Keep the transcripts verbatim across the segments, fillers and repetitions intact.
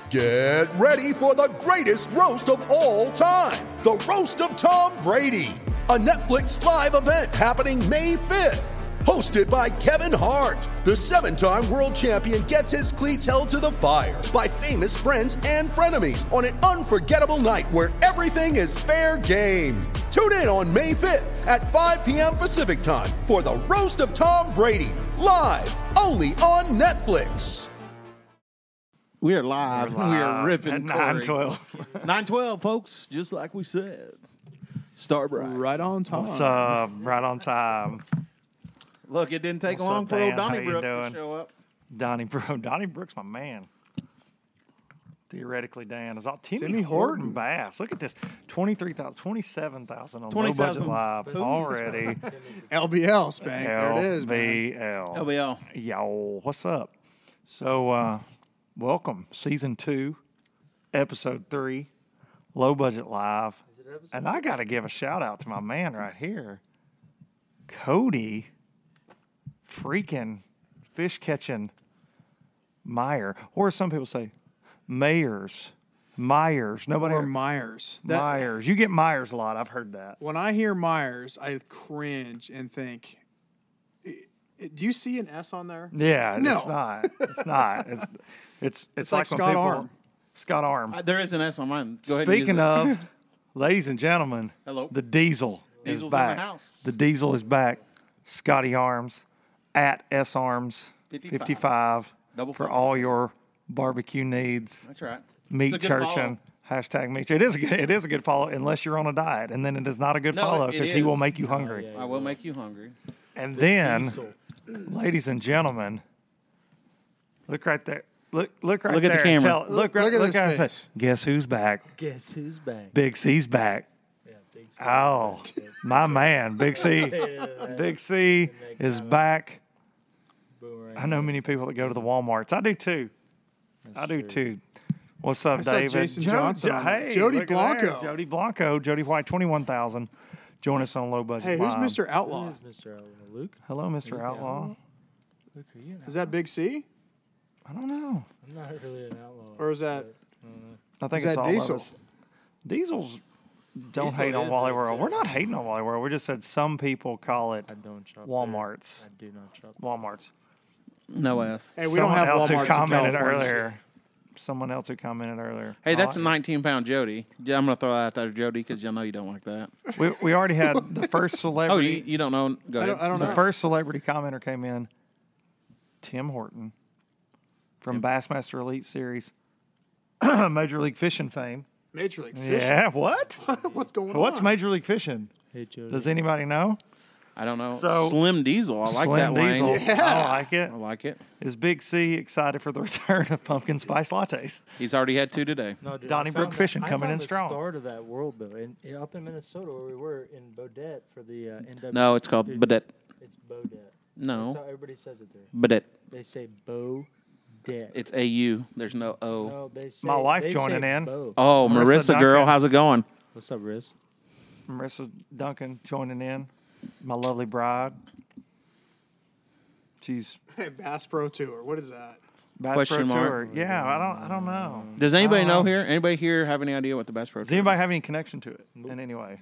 Get ready for the greatest roast of all time, the Roast of Tom Brady, a Netflix live event happening May fifth. Hosted by Kevin Hart, the seven-time world champion gets his cleats held to the fire by famous friends and frenemies on an unforgettable night where everything is fair game. Tune in on May fifth at five p.m. Pacific time for the Roast of Tom Brady, live only on Netflix. We are live. We're live We are ripping at nine twelve. nine twelve, folks, just like we said. Start bright. Right on time. What's up? Right on time. Look, it didn't take What's long up, for old Dan? How Donnie you Brook to doing? show up. Donnie Brook. Donnie Brook's my man. Theoretically, Dan is all Timmy, Timmy Horton Horton. Bass. Look at this, twenty-three thousand, twenty-seven thousand on Low twenty-seven. Budget Live already. L B L spank. There it is, L man. B L. L B L. Yo, what's up? So, uh, welcome, season two, episode three, Low Budget Live. And I got to give a shout out to my man right here, Cody, freaking fish catching Meyer, or as some people say, Mayers, Myers. Nobody Or heard- Myers. That- Myers. You get Myers a lot. I've heard that. When I hear Myers, I cringe and think, i- i- do you see an S on there? Yeah, No. it's not. It's not. It's it's it's, like when Scott people- Arm. Scott Arm. Uh, there is an S on mine. Go ahead and use Speaking it. of, ladies and gentlemen, Hello. the Diesel Diesel's is in back. the house. The Diesel is back. Scotty Arms at S Arms fifty-five. fifty-five Double for five. all your barbecue needs. That's right. Meat It's a good churching. Hashtag meat. It is a good, it is a good follow unless you're on a diet, and then it is not a good No, follow it because he will is. make you hungry. I will make you hungry. And then, ladies and gentlemen, look right there. Look, look right Look at there. the and camera. Tell, look, right, Look at look his at it. face. Guess who's back? Guess who's back? Big C's back. Yeah, Big C. Oh, my man, Big C. Big C is back. Boomerang. I know many people that go to the Walmarts. I do too. I do too. What's up, I saw David? Jason Johnson on there. hey, Jody look at there. Blanco. Jody Blanco. Jody White, twenty-one thousand. Join us on Low Budget Hey, who's Live. Mister Who Outlaw? is Mister Outlaw? Luke? Hello, Mister Luke Outlaw. Outlaw? Luke, are you an Is that Big C? I don't know. I'm not really an outlaw. Or is that I think Is it's that all Diesel? of us. Diesels don't Diesel hate on is Wally the- World. We're not hating on Wally World. We just said some people call it I don't shop Walmarts. There. I do not shop. Walmarts. No S. Hey, we Someone don't have else Walmarts who in commented California. earlier. Someone else who commented earlier. Hey, I that's a like nineteen-pound Jody. Yeah, I'm going to throw that out there, Jody, because y'all know you don't like that. it. We, we already had the first Oh, celebrity. you, you don't know? Go I ahead. don't, I don't the know. first celebrity commenter came in. Tim Horton from Bassmaster Elite Series, Major League Fishing fame. Major League Fishing. Yeah, what? What's going What's on? Major League Fishing? Hey, Jody. Does anybody know? I don't know. So- Slim Diesel. I like Slim that line. Diesel. Yeah. I like it. I like it. Is Big C excited for the return of pumpkin spice lattes? He's already had two today. No, dude, Donnybrook I found Fishing the, coming I in found strong. the start of that world, though. In, in- up in Minnesota, where we were, in Bodette for the uh, N W. No, it's called Dude, Badet. It's Bodette. That's No, how everybody says it there. Badet. They say Bodette. It's A U. There's no O. No, they say, My wife they joining say in. Bo. Oh, Marissa Marissa, girl, Duncan. how's it going? What's up, Riz? Marissa Duncan joining in, my lovely bride. She's Hey, Bass Pro Tour. What is that? Bass Question Pro mark. Tour. Yeah, I don't, I don't know. Does anybody I don't know know. here? Anybody here have any idea what the Bass Pro Does Tour anybody have any connection to it in any way?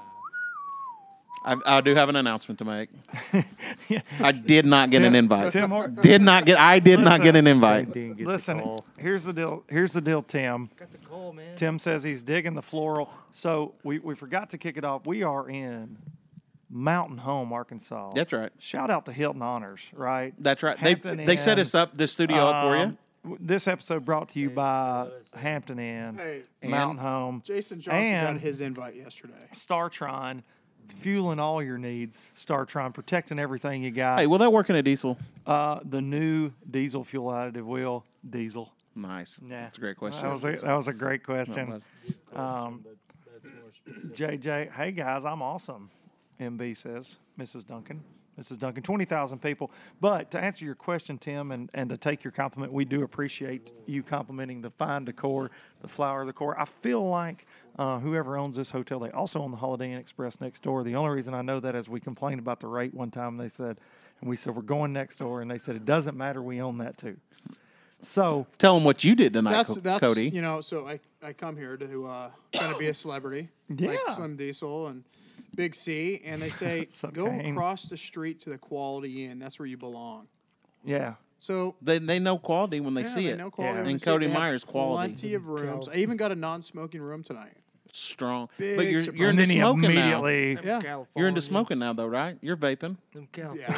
I, I do have an announcement to make. Yeah. I did not get an Tim- invite. Tim Horton. Did not get. I did not Listen. get an invite. Didn't get the Listen, call. here's the deal. Here's the deal, Tim. Got the call, man. Tim says he's digging the floral. So we, we forgot to kick it off. We are in Mountain Home, Arkansas. That's right. Shout out to Hilton Honors, right? That's right. They Hampton they set Inn. us up this studio up for you. Um, w- This episode brought to you by Hampton Inn, Hey, Mountain Home, Jason Johnson and got his invite yesterday. StarTron, fueling all your needs. StarTron, protecting everything you got. Hey, will that work in a diesel? Uh, the new diesel fuel additive wheel, diesel. Nice. Nah. That's a great question. That was a, that was a great No, question. it Um, But that's more specific. J J, hey guys, I'm awesome. M B says, Missus Duncan. Missus Duncan, twenty thousand people. But to answer your question, Tim, and, and to take your compliment, we do appreciate you complimenting the fine decor, the flower decor. I feel like uh, whoever owns this hotel, they also own the Holiday Inn Express next door. The only reason I know that is we complained about the rate one time. They said, and we said, we're going next door. And they said, it doesn't matter. We own that too. So Tell them what you did tonight, That's Co- that's Cody. you know. So I, I come here to uh, try to be a celebrity, like Yeah. Slim Diesel and Big C, and they say So go Kane. across the street to the Quality Inn. That's where you belong. yeah, So They they know quality when they yeah, see they it. know quality Yeah. when And they see it. Cody They have Myers quality. Plenty of rooms. I even got a non-smoking room tonight. Strong. Big but you're surprise. you're and into then he smoking now. immediately. Them Yeah. You're into Californians, smoking now, though, right? You're vaping. Them Yeah.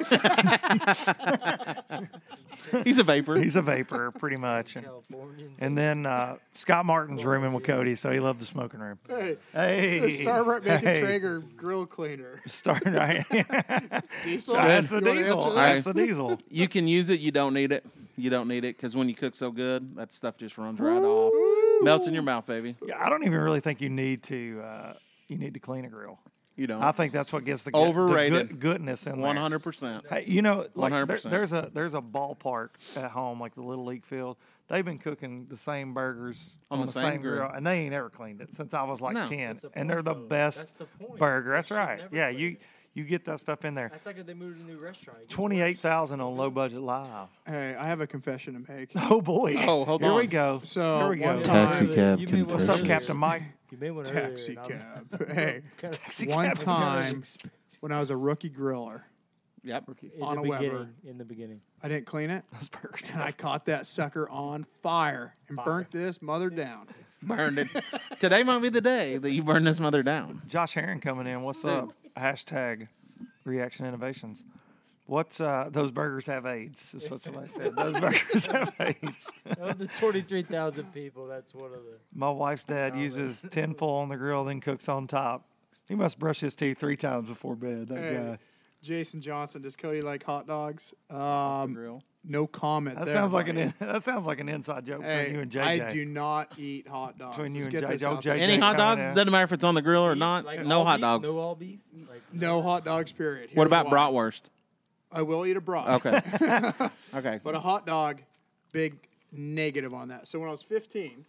Californians. He's a vapor. He's a vapor, pretty much. And, Californians. and then uh, Scott Martin's rooming with Cody, so he loved the smoking room. Hey, Hey, the Starbucks Bacon hey. Traeger grill cleaner. Start right. Diesel. That's the You wanna diesel. answer That's that? the diesel. You can use it. You don't need it. You don't need it because when you cook so good, that stuff just runs right off. Melts in your mouth, baby. Yeah, I don't even really think you need to. Uh, you need to clean a grill. You don't. I think that's what gets the good, Overrated. the good, goodness in One there. hundred percent. Hey, you know, like there, one hundred percent. there's a there's a ballpark at home, like the Little League field. They've been cooking the same burgers On on, the the, same same grill. grill, and they ain't ever cleaned it since I was like No. ten. That's the And they're point, the though. best That's the point. burger. That's They should right. never Yeah, clean you it. you get that stuff in there. That's like if they moved to a new restaurant. It gets Twenty eight worse. thousand on Low Budget Live. Hey, I have a confession to make. Oh boy. Oh, hold Here on. we go. So, Here we go. one time- Taxi cab You made one What's up, earlier. Captain Mike? You made one Taxi earlier, and I'm cab. Hey, kinda- Taxi one cab. time when I was a rookie griller, Yep. in on the a Weber. beginning. In the beginning. I didn't clean it, Those burgers. and I caught that sucker on fire and Fire. burnt this mother down. Burned it. Today might be the day that you burn this mother down. Josh Herring coming in. What's up? Hashtag Reaction Innovations. What's uh, those burgers have AIDS? Is what somebody said. Those burgers have AIDS. Of the twenty-three thousand people, that's one of the. My wife's dad uses tinfoil on the grill, then cooks on top. He must brush his teeth three times before bed. That Hey, guy. Jason Johnson, does Cody like hot dogs? The Um, grill. no comment. That there, sounds like buddy. an in, that sounds like an inside joke between Hey, you and J J. I do not eat hot dogs. Between you Let's and get J J. this Oh, out there. J J. Any hot coming dogs? in. Doesn't matter if it's on the grill or not. Like no all hot beef? dogs. No all beef? Like, No hot dogs, period. What Here's about why. bratwurst? I will eat a brat. Okay. okay. But a hot dog, big negative on that. So when I was fifteen,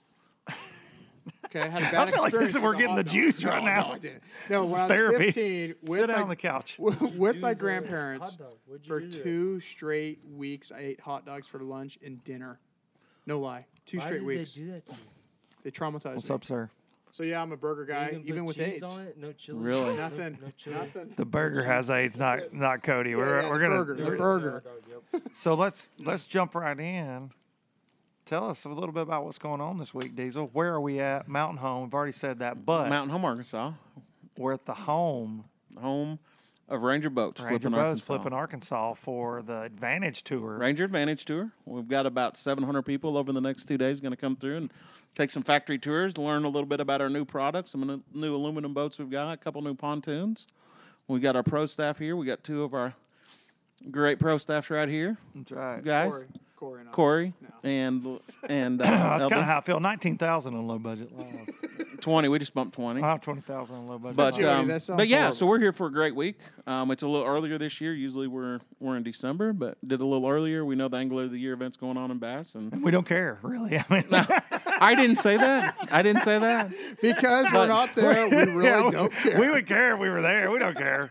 okay, I had a bad I feel like this experience is- we're with a getting hot the dog. juice No, right no, now. I didn't. No, This when is I was therapy. fifteen, with Sit down my, on the couch. with my do the grandparents, hot dog. What'd you for do to it? two straight weeks, I ate hot dogs for lunch and dinner. No lie, two Why straight did weeks. they do that to you? They traumatized What's me. up, sir? So yeah, I'm a burger You guy, can even put with cheese AIDS. on it? No chili. Really? No- Nothing. No chili. Nothing. The burger has AIDS, not not Cody. Yeah, we're yeah, we're the gonna burger, the we're- burger. Hot dog, yep. So let's let's jump right in. Tell us a little bit about what's going on this week, Diesel. Where are we at? Mountain Home. We've already said that, but Mountain Home, Arkansas. we're at the home Home of Ranger Boats. Ranger flipping Boats Arkansas. flipping Arkansas for the Advantage Tour. Ranger Advantage Tour. We've got about seven hundred people over the next two days going to come through and take some factory tours to learn a little bit about our new products, some of the new aluminum boats we've got, a couple new pontoons. We got our pro staff here. We got two of our great pro staffs right here, That's right. guys. Corey, Corey, and I. Corey No. and and uh, That's kind Elder. of how I feel. Nineteen thousand on low budget live. twenty. We just bumped twenty. I have twenty thousand on low budget. But live. Jody, um, that sounds but yeah, horrible. so we're here for a great week. Um, it's a little earlier this year. Usually we're we're in December, but did a little earlier. We know the Angler of the Year event's going on in Bass, and we don't care really. I mean, I didn't say that. I didn't say that. Because we're not there, we really yeah, we- don't care. We would care if we were there. We don't care.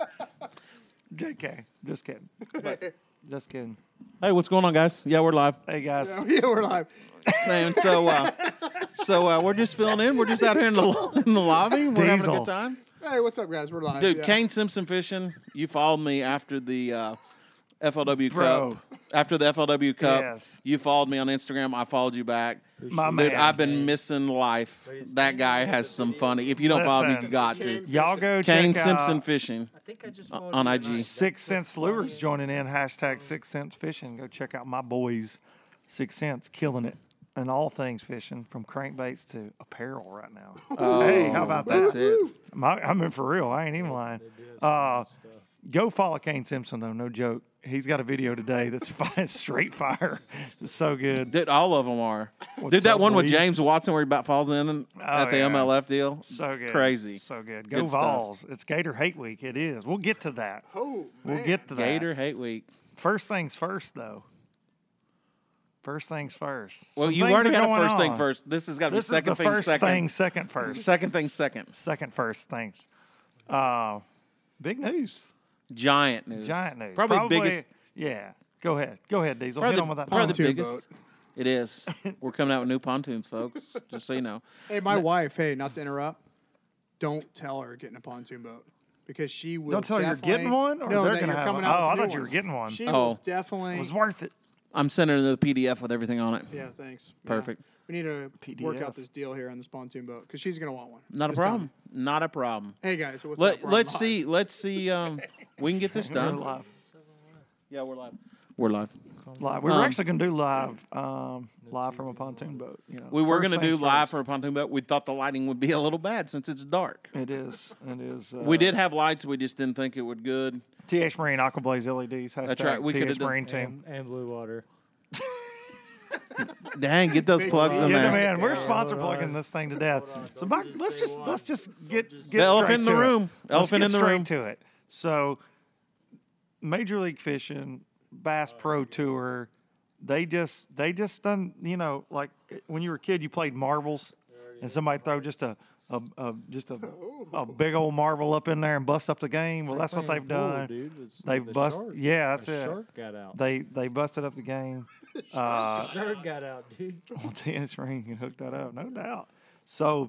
J K, just kidding. Just kidding. Hey, what's going on, guys? Yeah, we're live. Hey guys, yeah, we're live. And so, uh, so uh, we're just filling in. We're just out here in the in the lobby. We're having a Diesel. good time. Hey, what's up, guys? We're live. Dude, yeah. Kane Simpson Fishing, you followed me after the uh, F L W Bro. Cup. After the F L W Cup, Yes. you followed me on Instagram. I followed you back. my Dude, man. I've been missing life. That guy has some funny. If you don't follow me, Listen. you got to. Y'all go Kane check Simpson out Fishing. I think I just Uh, followed on you I G. tonight. That's Six the Cents Lures funniest- joining in. Hashtag Six Cents Fishing. Go check out my boys. Six Cents killing it. And all things fishing, from crankbaits to apparel right now. hey, how about that? That's it. My, I mean, for real, I ain't even lying. Uh, go follow Kane Simpson, though, no joke. He's got a video today that's fine, straight fire. It's so good. Dude, all of them are. What's Dude, that up, one with boys? James Watson where he about falls in and, at the yeah. M L F deal. So good. Crazy. So good. Go Good stuff. Vols. It's Gator Hate Week. It is. We'll get to that. Oh, We'll man. get to that. Gator Hate Week. First things first, though. First things first. Well, Some you things already are had a going first thing on. first. This has got to be This second is the thing first second. thing, second first. Second thing second. Second first things. Uh, big news. Giant news. Giant news. Probably, biggest. Yeah. Go ahead. Go ahead, Diesel. Probably Hit the, on with that. probably the Pontoon biggest. boat. It is. We're coming out with new pontoons, folks. Just so you know. Hey, my wife. Hey, not to interrupt. Don't tell her getting a pontoon boat because she will. Don't tell her you're definitely- getting one, or no, they're that gonna you're have coming one? out Oh, with I a new thought you were one. getting one. She Oh. will definitely. It was worth it. I'm sending her the P D F with everything on it. Yeah, thanks. Yeah. Perfect. We need to P D work F. out this deal here on this pontoon boat because she's gonna want one. Not a Just tell problem. Not a problem. me. Hey guys, what's up? Let, We're on let's live. see. Let's see. Um, we can get this We're done. live. Yeah, we're live. We're live. Live. We were Um, actually going to do live, um, live from a pontoon boat. You know, We were First going to do things live first. for a pontoon boat. We thought the lighting would be a little bad since it's dark. It is. It is. Uh, We did have lights. We just didn't think it would good. T H Marine Aquablaze L E Ds. Hashtag That's right, we T coulda H done- Marine team. And, and blue water. Dang, get those Big plugs C. in Get there. them in. We're Yeah. sponsor Hold on. plugging this thing to death. So back, let's just let's just get get The elephant in straight the to it. room. Let's Elephant get in the straight room. to it. So, Major League Fishing, Bass Pro Tour, they just they just done. You know, like when you were a kid, you played marbles, and somebody throw just a. A, a, just a, a big old marble up in there and bust up the game. Well, that's what they've done. They've bust. Shark. Yeah, that's The it. Shark got out. They they busted up the game. Uh, Shark got out, dude. on T N Ring can hook that up, no doubt. So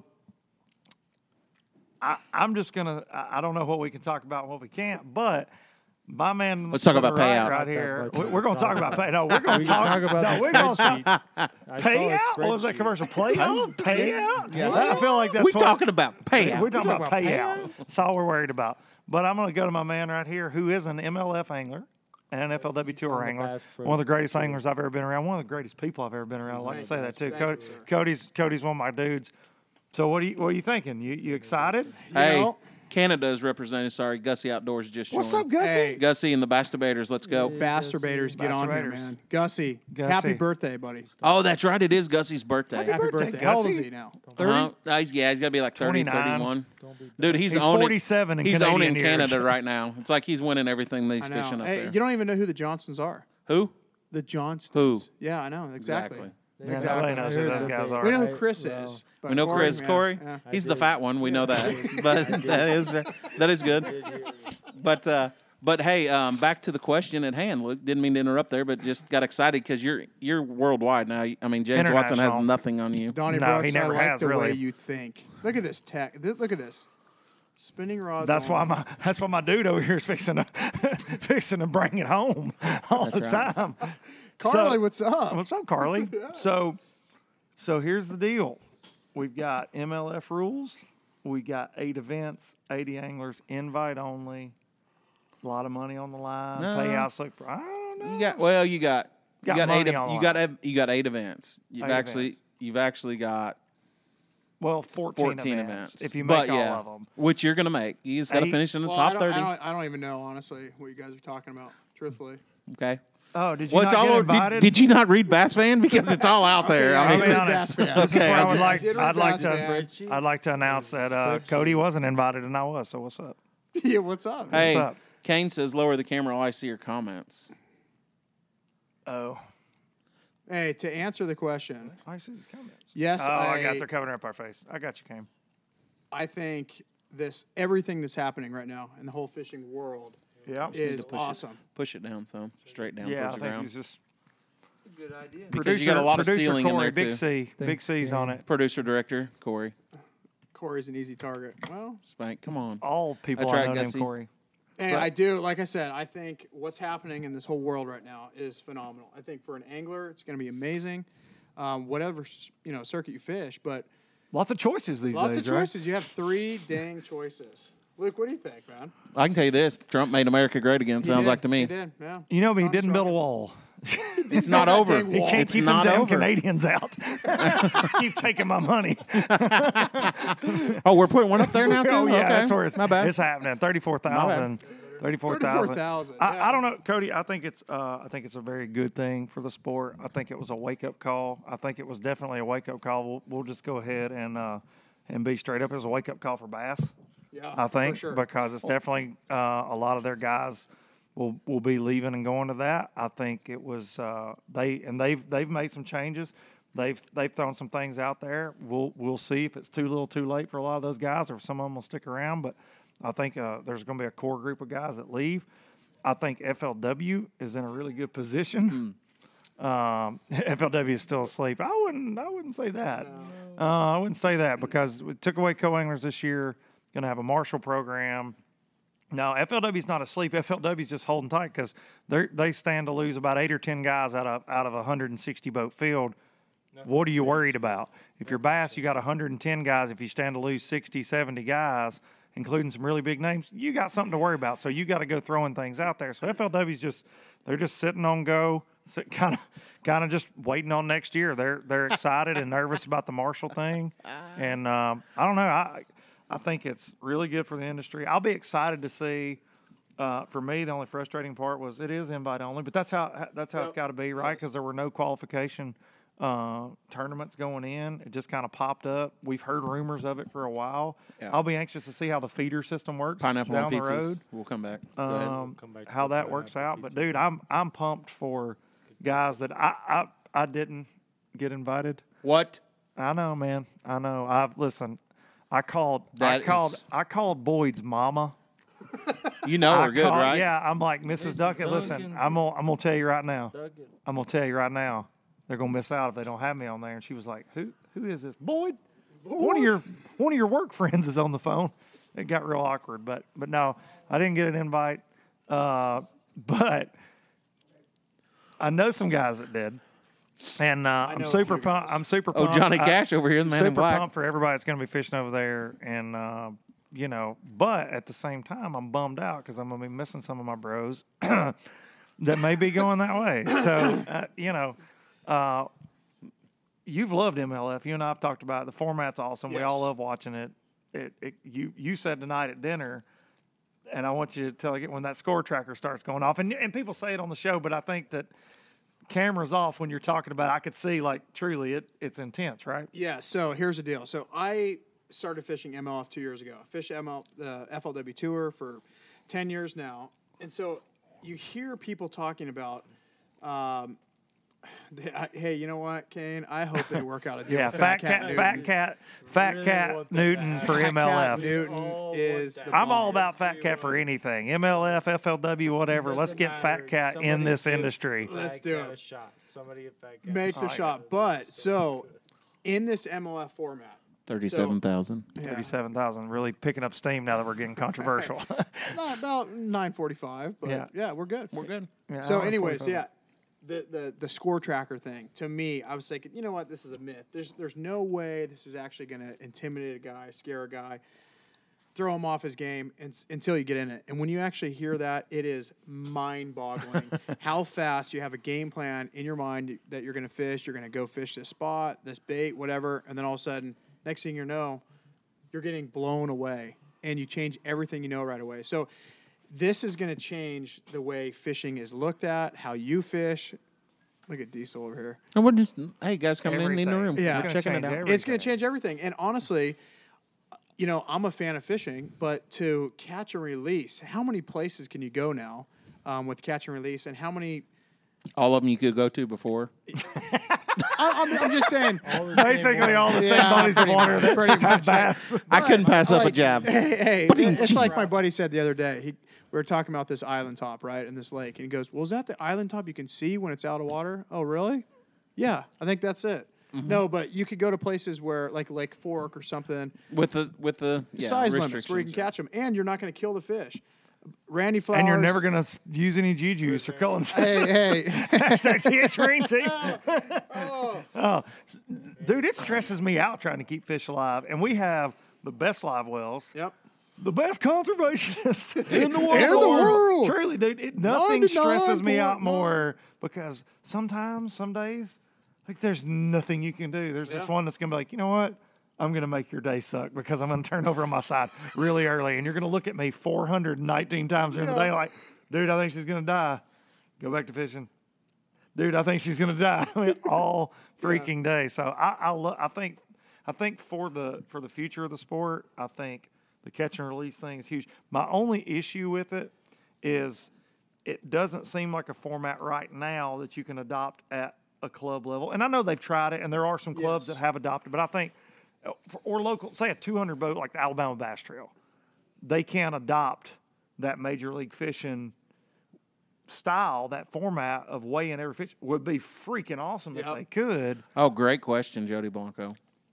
I, I'm just gonna. I, I don't know what we can talk about and what we can't, but my man. Let's talk to the about right, payout. right Not that here. much. We- We're gonna talk about pay. No, we're gonna We talk, can talk about no, the we're gonna talk spreadsheet. I saw a payout. What was that spreadsheet. commercial? Payout, payout. Yeah. I feel like that's We what- talking about payout. We're talking talking about about payout. That's all we're worried about. But I'm gonna go to my man right here, who is an M L F angler. And an F L W Tour on the angler, Bass Pro one of the greatest anglers I've ever been around, one of the greatest people I've ever been around. I like to say that too. Thank Cody, you, sir. Cody's Cody's one of my dudes. So what are you what are you thinking? You you excited? Hey, know- Canada is represented. Sorry, Gussie Outdoors just What's joined. up, Gussie? Hey. Gussie and the Masturbators. Let's go. Masturbators, get on here, Masturbators. man. Gussie, Gussie. happy birthday, buddy. Oh, that's right. It is Gussie's birthday. Happy Happy birthday, birthday. How old is Gussie. he now? thirty? Uh, uh, he's- yeah, he's got to be like thirty, twenty-nine. thirty-one. Dude, he's, He's owning, forty-seven in He's Canadian owning years. Canada right now. It's like he's winning everything that he's I know. fishing up Hey, there. you don't even know who the Johnsons are. Who? The Johnsons. Who? Yeah, I know exactly. Exactly. Man, Exactly. nobody knows who I heard those that guys they- are. We know who Right, Chris well, is. but We know Corey, Chris yeah, Corey. yeah. He's I the did. fat one. We know that. But that is that is good. But uh, but hey, um, back to the question at hand. Luke, didn't mean to interrupt there, but just got excited because you're you're worldwide now. I mean, James Watson has International. nothing on you. Donnie No, he Brooks, never I like has, the way really. you think. Look at this tech. Th- Look at this. Spinning rod. That's why my that's why my dude over here is fixing to fixing to bring it home all the That's right. time. Carly, So- what's up? What's up, Carly? So, so here's the deal: we've got M L F rules. We got eight events, eighty anglers, invite only. A lot of money on the line. No. Payouts look. I don't know. You got well. You got you Got got, money eight. on the You got ev- you got eight events. You've Eight actually events. you've actually got Well, fourteen, fourteen events, events. if you But make all yeah, of them. which you're gonna make. You just got to Eight- finish in the Well, I top don't, I, thirty. don't, I don't even know, honestly, what you guys are talking about, truthfully. Okay. Oh, did you Well, it's not all get over. invited? Did, did you not read Bass Fan? Because it's all out there. Okay, I I'll mean, be read honest. Bass Fan. This is Okay, where I I would just- like. I did I'd read like Bass to. Fan. I'd like to announce that uh, Cody wasn't invited and I was. So what's up? Yeah, what's up? hey, up? Kane says lower the camera. All I see are comments. Oh, Hey, to answer the question, I see his comments. yes, Oh, I, I, got. They're covering up our face. I got you, Cam. I think this everything that's happening right now in the whole fishing world Yeah. is push it. awesome. Push it down some, straight down Yeah, I towards the think ground. he's just Good idea. Because you got a lot of producer ceiling in Corey, there Big too. C, Big Thanks, C's on Cam. it. Producer director Corey Corey's an easy target. Well, Spank. Come on. All people That's I right, know named Gussie. Corey. and But- I do, like I said, I think what's happening in this whole world right now is phenomenal. I think for an angler, it's going to be amazing. Um, whatever s- you know circuit you fish, but Lots of choices these lots days, of choices. You have three dang choices. Luke, what do you think, man? I can tell you this: Trump made America great again. He Sounds did, like to He me. did, yeah. right? You know, but he Don's didn't build a right. wall. It's not that over. dang He wall. can't It's keep them not damn over. Canadians out. Keep taking my money. Oh, we're putting one up there now too. Oh yeah, okay. that's where it's, My bad. it's happening. Thirty-four thousand. Thirty-four thirty-four thousand. thousand. I, yeah. I don't know, Cody. I think it's uh, I think it's a very good thing for the sport. I think it was a wake up call. I think it was definitely a wake up call. We'll, we'll just go ahead and uh, and be straight up. It was a wake up call for Bass. Yeah, I think for sure. because it's definitely uh, a lot of their guys will will be leaving and going to that. I think it was uh, they and they've they've made some changes. They've they've thrown some things out there. We'll we'll see if it's too little, too late for a lot of those guys, or if some of them will stick around. But I think uh, there's going to be a core group of guys that leave. I think F L W is in a really good position. Um, F L W is still asleep. I wouldn't. I wouldn't say that. Uh, I wouldn't say that because we took away co-anglers this year. Going to have a marshal program. No, F L W is not asleep. F L W is just holding tight because they they stand to lose about eight or ten guys out of out of a one hundred sixty boat field. What are you worried about? If you're bass, you got one hundred ten guys. If you stand to lose sixty, seventy guys, including some really big names, you got something to worry about. So you got to go throwing things out there. So F L W's just they're just sitting on go, sit, kind of kind of just waiting on next year. They're they're excited and nervous about the Marshall thing, and um, I don't know. I I think it's really good for the industry. I'll be excited to see. Uh, for me, the only frustrating part was it is invite only, but that's how that's how Yep. it's got to be, right? Because there were no qualification uh, tournaments going in. It just kind of popped up. We've heard rumors of it for a while. Yeah. I'll be anxious to see how the feeder system works Pineapple down on the pizzas. road. We'll come back. Go ahead. Um, Come back to how the that works pineapple out, but pizza. dude, I'm I'm pumped for guys that I I, I didn't get invited. What? I know, man. I know. I've listen. I called. That I called. is- I called Boyd's mama. You know I we're good, called- right? Yeah, I'm like Missus Missus Duckett. Listen, Duncan. I'm gonna I'm gonna tell you right now. Duggett. I'm gonna tell you right now, they're gonna miss out if they don't have me on there. And she was like, "Who? Who is this, Boyd? One of your one of your work friends is on the phone." It got real awkward, but but no, I didn't get an invite. Uh, but I know some guys that did, and uh, I'm know a super few pumped. guys. I'm super Oh, pumped. Johnny I- Cash over here, the man super in black. pumped for everybody that's gonna be fishing over there, and uh, you know, but at the same time, I'm bummed out because I'm gonna be missing some of my bros that may be going that way. So uh, you know. Uh, You've loved M L F. You and I have talked about it. The format's awesome. We all Yes. love watching it. It, it. You you said tonight at dinner, and I want you to tell it when that score tracker starts going off. And and people say it on the show, but I think that cameras off when you're talking about it, I could see like truly it it's intense, right? Yeah, so here's the deal. So I started fishing M L F two years ago. I fished M L the F L W Tour for ten years now. And so you hear people talking about, um, the- I- hey, you know what, Kane? I hope they work out a deal Yeah, with fat cat, Newton. fat cat, fat Really cat want that Newton back. for Fat M L Cat F. Newton all is want the that. I'm all bomb. about fat cat for anything. M L F, F L W, whatever. Doesn't Let's get matter. fat cat in Somebody this give industry. Fat Let's do Cat it. A shot. Somebody get fat cat. Make the Alright. shot. But so in this M L F format, Thirty-seven thousand. yeah, thirty-seven thousand, really picking up steam now that we're getting controversial. not about nine forty-five, but Yeah. yeah, we're good. We're good. Yeah, So, hour anyways, forty-five. yeah, the, the the score tracker thing. To me, I was thinking, you know what, this is a myth. There's there's no way this is actually going to intimidate a guy, scare a guy, throw him off his game and, until you get in it. And when you actually hear that, it is mind-boggling how fast you have a game plan in your mind that you're going to fish. You're going to go fish this spot, this bait, whatever, and then all of a sudden, next thing you know, you're getting blown away, and you change everything you know right away. So this is going to change the way fishing is looked at, how you fish. Look at Diesel over here. And we're just, hey, guys coming in in the Everything. room. Yeah. We're It's checking gonna it change out. everything. It's going to change everything. And honestly, you know, I'm a fan of fishing, but to catch and release, how many places can you go now um, with catch and release, and how many? All of them you could go to before. I, I'm, I'm just saying. All the same Basically, one. all the same Yeah, bodies of pretty water much, that pretty have much. bass. I couldn't pass up a Like, jab. Hey, hey, it- it's like my buddy said the other day. He, we were talking about this island top, right, in this lake, and he goes, "Well, is that the island top you can see when it's out of water?" Oh, really? Yeah, I think that's it. Mm-hmm. No, but you could go to places where, like Lake Fork or something, With the with the yeah, size limits where you can restrictions. catch them, and you're not going to kill the fish. Randy Flowers. And you're never going to use any G juice or Cullen Hey, hey. Hashtag T H Green Tea. Oh, s- dude, it stresses me out trying to keep fish alive. And we have the best live wells, Yep. the best conservationists in the world. In the world. Truly, dude, it, nothing stresses me out ninety-nine point nine. more because sometimes, some days, like there's nothing you can do. There's just Yeah. one that's going to be like, you know what? I'm going to make your day suck because I'm going to turn over on my side really early. And you're going to look at me four hundred nineteen times during the Yeah. day like, dude, I think she's going to die. Go back to fishing. Dude, I think she's going to die. I mean, all freaking day. So I, I, lo- I think, I think for the for the future of the sport, I think the catch and release thing is huge. My only issue with it is it doesn't seem like a format right now that you can adopt at a club level. And I know they've tried it, and there are some clubs Yes. that have adopted, but I think uh, for, or local, say a two hundred boat like the Alabama Bass Trail, they can't adopt that major league fishing style, that format of weighing every fish would be freaking awesome Yep. if they could. Oh, great question, Jody Blanco.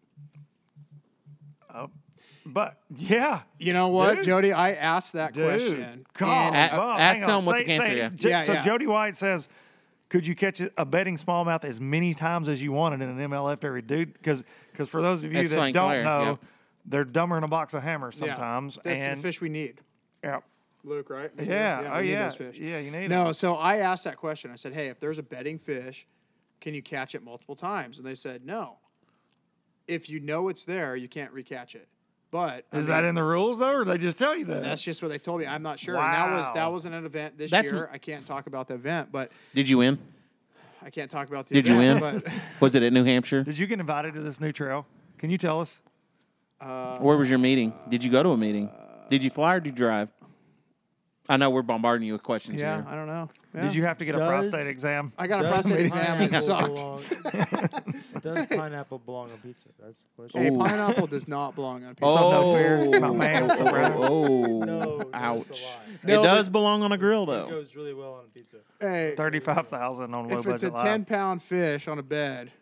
But yeah, You know what, Dude. Jody? I asked that dude, question. come and- A- on, ask- hang tell on. him what Say- the cancer say- is. J- Yeah, so yeah. Jody White says, could you catch a betting smallmouth as many times as you wanted in an M L F every dude? Because for those of you At that Saint don't Clair, know, yeah. they're dumber than a box of hammers Yeah, sometimes. that's and the fish we need. yeah, Luke, right? yeah, oh we need yeah, those fish. yeah, you need No, it. so I asked that question. I said, hey, if there's a bedding fish, can you catch it multiple times? And they said, no. If you know it's there, you can't recatch it. But I Is mean, that in the rules though, or they just tell you that? That's just what they told me. I'm not sure. And that was Wow. that wasn't an event this That's year. m- I can't talk about the event, but Did you win? I can't talk about the Did you event. win? But Was it at New Hampshire? Did you get invited to this new trail? Can you tell us? Where was your meeting? Did you go to a meeting? Did you fly or did you drive? I know we're bombarding you with questions yeah, here. I don't know. Yeah. Did you have to get a Does- prostate exam? I got a Does prostate exam and it pineapple sucked. belong- Does pineapple belong on pizza? That's the question. Hey, Ooh. pineapple does not belong on pizza. Oh. no fear, Oh, my man, oh, brother. oh, No, that's a ouch! lie. No, it does but- belong on a grill, It though. goes really well on pizza. Hey, Thirty-five thousand on low if it's a budget live. ten pound fish on a bed,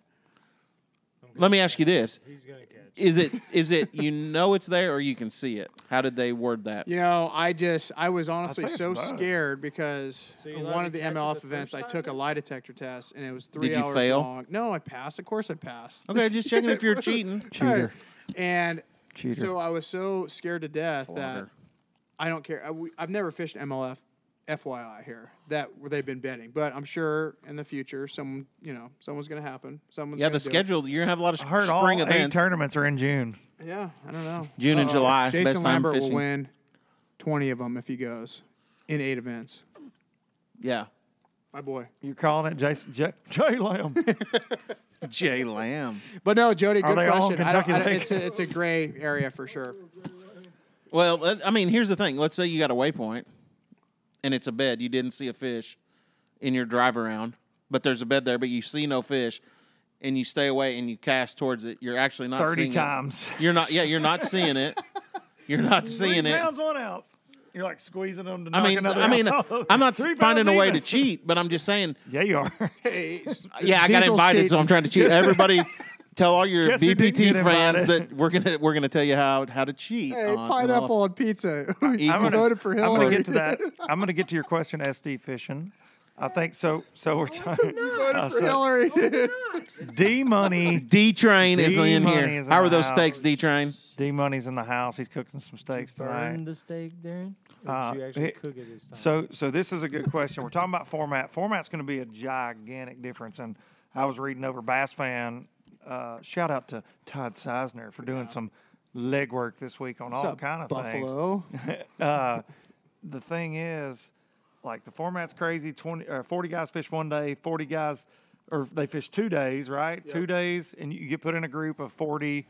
Let me ask you this: He's gonna catch. Is it is it you know it's there or you can see it? How did they word that? you know, I just I was honestly say it's so both. scared because So you of allowed one to of the catch it M L F the events. first I time took a then? lie detector test and it was three Did you hours fail? long. No, I passed. Of course, I passed. Okay, just checking if you're cheating. Cheater. And Cheater. so I was so scared to death that Flogger. I don't care. I, we, I've never fished M L F, F Y I here, that where they've been betting. But I'm sure in the future, some you know, someone's going to happen. Someone's Yeah, gonna the do it. schedule. You're gonna have a lot of I heard all spring eight events. tournaments are in June. Yeah, I don't know. June and Uh-oh. July, Jason best time Lambert fishing. will win twenty of them if he goes in eight events. Yeah, My boy. You're calling it Jason J, J Lamb. Jay Lamb. But no, Jody, Are good they all question. I don't, Kentucky I don't, Lake? it's, a, it's a gray area for sure. Well, uh, I mean, here's the thing. Let's say you got a waypoint, and it's a bed. You didn't see a fish in your drive around, but there's a bed there, but you see no fish, and you stay away and you cast towards it. You're actually not Thirty seeing times. It. You're not. Yeah, you're not seeing it. You're not seeing Three it. pounds, one ounce. You're like squeezing them to I knock mean, another I mean, ounce off. I'm not Three finding pounds a way even. to cheat, but I'm just saying. Yeah, you are. Hey, Yeah, I got Diesel's invited, cheating. so I'm trying to cheat. Everybody, tell all your Guess who B P T didn't get fans invited? that we're gonna we're gonna tell you how how to cheat. Hey, on pineapple M L F. on pizza. I'm you gonna, voted for I'm Hillary. gonna get to that. I'm gonna get to your question, S D fishing. I think so. So we're talking. voted Uh, for so Hillary. D Money. D Train is D in Money here. is in How the are those house. steaks, D Train? D Money's in the house. He's cooking some steaks Burn tonight. the steak, Darren? Or Uh, did you actually he- cook it this time? So, so this is a good question. We're talking about format. Format's going to be a gigantic difference. And I was reading over Bass Fan. Uh, shout out to Todd Seisner for doing some legwork this week on What's all up, kind of things. Buffalo? uh, the thing is, like the format's crazy. Twenty or forty guys fish one day. Forty guys, or they fish two days, right? Two days, and you get put in a group of forty.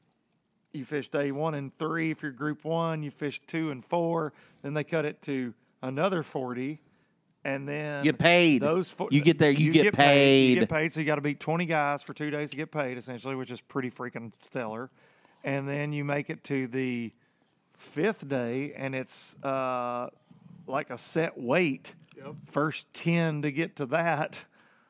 You fish day one and three. If you're group one, you fish two and four. Then they cut it to another forty, and then Get paid. Those fo- You get there, you get You paid. get paid. So you got to beat twenty guys for two days to get paid, essentially, which is pretty freaking stellar. And then you make it to the fifth day, and it's uh, like a set weight. Yep. First ten to get to that.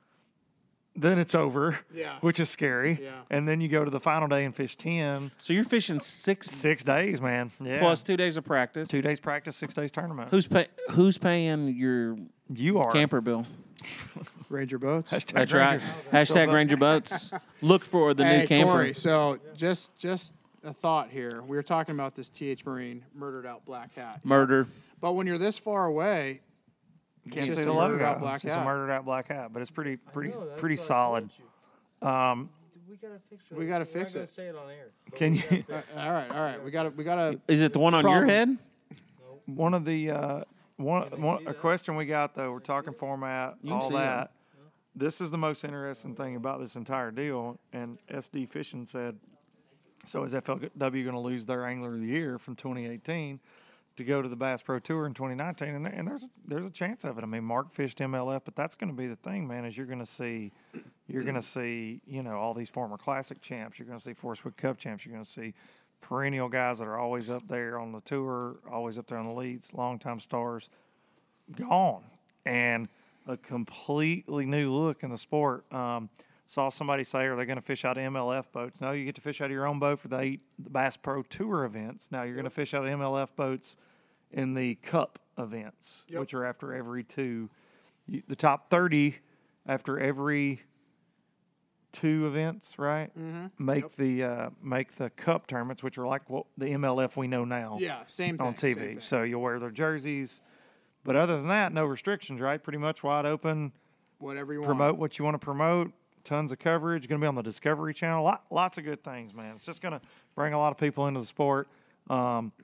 Then it's over, Yeah. which is scary. Yeah. And then you go to the final day and fish ten. So you're fishing six Six days, man. Yeah. plus two days of practice. two days practice, six days tournament. Who's pay, Who's paying your you are? camper bill? Ranger boats. Hashtag That's right. Ranger. Hashtag Ranger Boats. Look for the hey, new camper. Corey, so just just a thought here. We were talking about this T H Marine murdered out black hat. Murder. But when you're this far away, Can't Just see a the murdered logo. out black it's just a hat. murdered out black hat, but it's pretty, I pretty, know, that's pretty what I solid. told you. Um, We gotta fix it. We gotta We're fix not gonna it. say it on air. but Can we you- gotta fix it. all right, all right, we got to we got to. Is it the one on your Problem. head? one of the uh, one, Can they one see a that? question we got though. We're talking format, can all see that. This is the most interesting thing about this entire deal. And S D Fishing said, so is F L W going to lose their Angler of the Year from twenty eighteen to go to the Bass Pro Tour in twenty nineteen? And, there, and there's there's a chance of it. I mean, Mark fished M L F, but that's going to be the thing, man. Is you're going to see, you're going to see, you know, all these former Classic champs. You're going to see Forest Wood Cup champs. You're going to see perennial guys that are always up there on the tour, always up there on the leads, longtime stars, gone. and a completely new look in the sport. Um, saw somebody say, are they going to fish out of M L F boats? No, you get to fish out of your own boat for the, eight, the Bass Pro Tour events. Now you're going to fish out of M L F boats in the Cup events, Yep. which are after every two. You, the top thirty after every two events, right? Mm-hmm. Make Yep. the uh, make the Cup tournaments, which are like what the M L F we know now. Yeah, same thing. On T same V. thing. So you'll wear their jerseys. But other than that, no restrictions, right? Pretty much wide open. Whatever you want. Promote what you want to promote. Tons of coverage. Going to be on the Discovery Channel. Lot, lots of good things, man. It's just going to bring a lot of people into the sport. Um,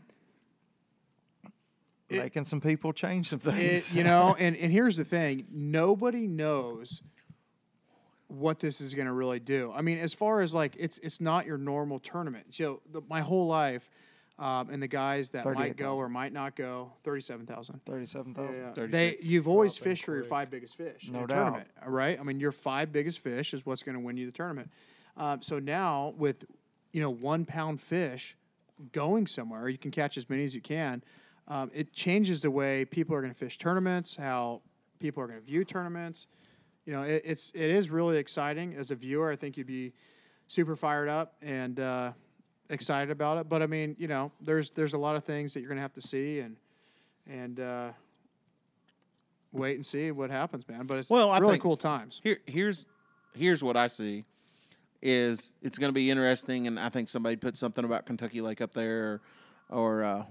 It- making some people change some things. It, you know, and, and here's the thing. Nobody knows what this is going to really do. I mean, as far as like, it's it's not your normal tournament. So the, my whole life, um, and the guys that might go thirty-eight thousand. or might not go, thirty-seven thousand. thirty-seven thousand. Yeah, they you've always Dropping fished for your quick. five biggest fish No in a doubt. tournament, all right? I mean, your five biggest fish is what's going to win you the tournament. Um, so now with you know one pound fish going somewhere, you can catch as many as you can. Um, it changes the way people are going to fish tournaments, how people are going to view tournaments. You know, it, it's it is really exciting as a viewer. I think you'd be super fired up and uh, excited about it. But I mean, you know, there's there's a lot of things that you're going to have to see and and uh, wait and see what happens, man. But it's Well, I really think- cool times. Here, here's here's what I see is it's going to be interesting, and I think somebody put something about Kentucky Lake up there, or, or uh,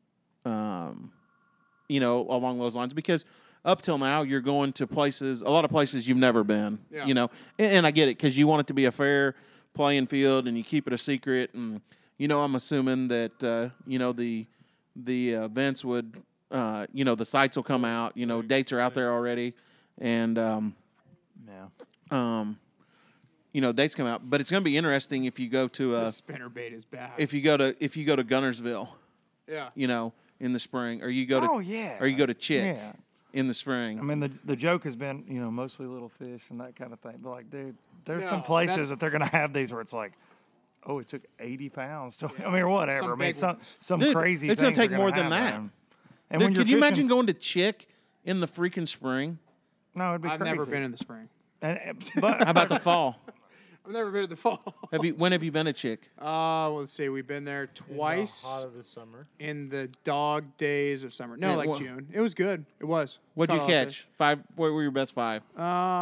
um, you know, along those lines. Because up till now, you're going to places, a lot of places you've never been. Yeah. You know, and, and I get it because you want it to be a fair playing field, and you keep it a secret. And you know, I'm assuming that uh, you know the the uh, events would, uh, you know, the sites will come out. You know, dates are out there already, and. Um, Yeah. um, you know, dates come out, but it's going to be interesting if you go to The uh, spinner bait is bad. if you go to if you go to Gunnersville, yeah. you know, in the spring, or you go to Oh, yeah. or you go to Chick Yeah. in the spring. I mean, the the joke has been, you know, mostly little fish and that kind of thing. But, like, dude, there's some No, places that's- that they're going to have these where it's like, oh, it took eighty pounds. To, I mean, or whatever. Some I mean, big some, ones. some Dude, crazy it's gonna things take are more gonna than that. happen. And Dude, when could you're you imagine fishing- going to Chick in the freaking spring? No, it'd be I've crazy. never been in the spring. And, and- but How about the fall? I've never been in the fall. Have you? When have you been to Chick? Uh, well, let's see. We've been there In the twice hot of the summer. in the dog days of summer. No, Yeah, like well- June. It was good. It was. What'd Caught you a lot of catch? Five. What were your best five fish.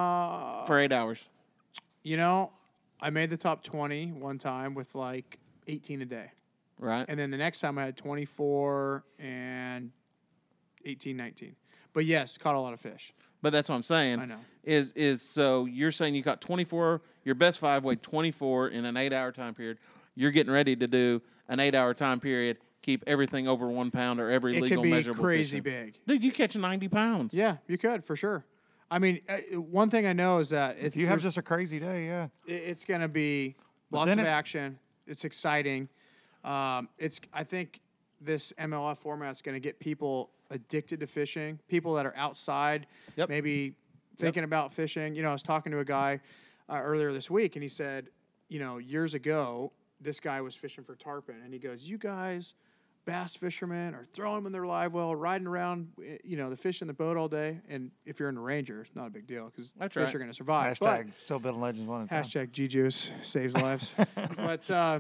Uh, for eight hours? you know, I made the top twenty one time with like eighteen a day. Right. And then the next time I had twenty-four and eighteen, nineteen. But yes, caught a lot of fish. But that's what I'm saying. I know. Is is so you're saying you caught twenty-four, your best five weighed twenty-four in an eight-hour time period. You're getting ready to do an eight-hour time period, keep everything over one pound or every It legal could be measurable crazy fishing. big. Dude, you catch ninety pounds. Yeah, you could for sure. I mean, uh, one thing I know is that if it, you have there's- just a crazy day, yeah. it- it's going to be But lots then of if- action. It's exciting. Um, it's I think this M L F format is going to get people addicted to fishing. People that are outside, Yep. maybe thinking about fishing. You know, I was talking to a guy uh, earlier this week, and he said, you know, years ago, this guy was fishing for tarpon, and he goes, "You guys, bass fishermen, are throwing them in their live well, riding around, eh, you know, the fish in the boat all day. And if you're in the Ranger, it's not a big deal because That's fish right. are going to survive. Hashtag still building legends one at a time. But hashtag G Juice saves lives. but uh,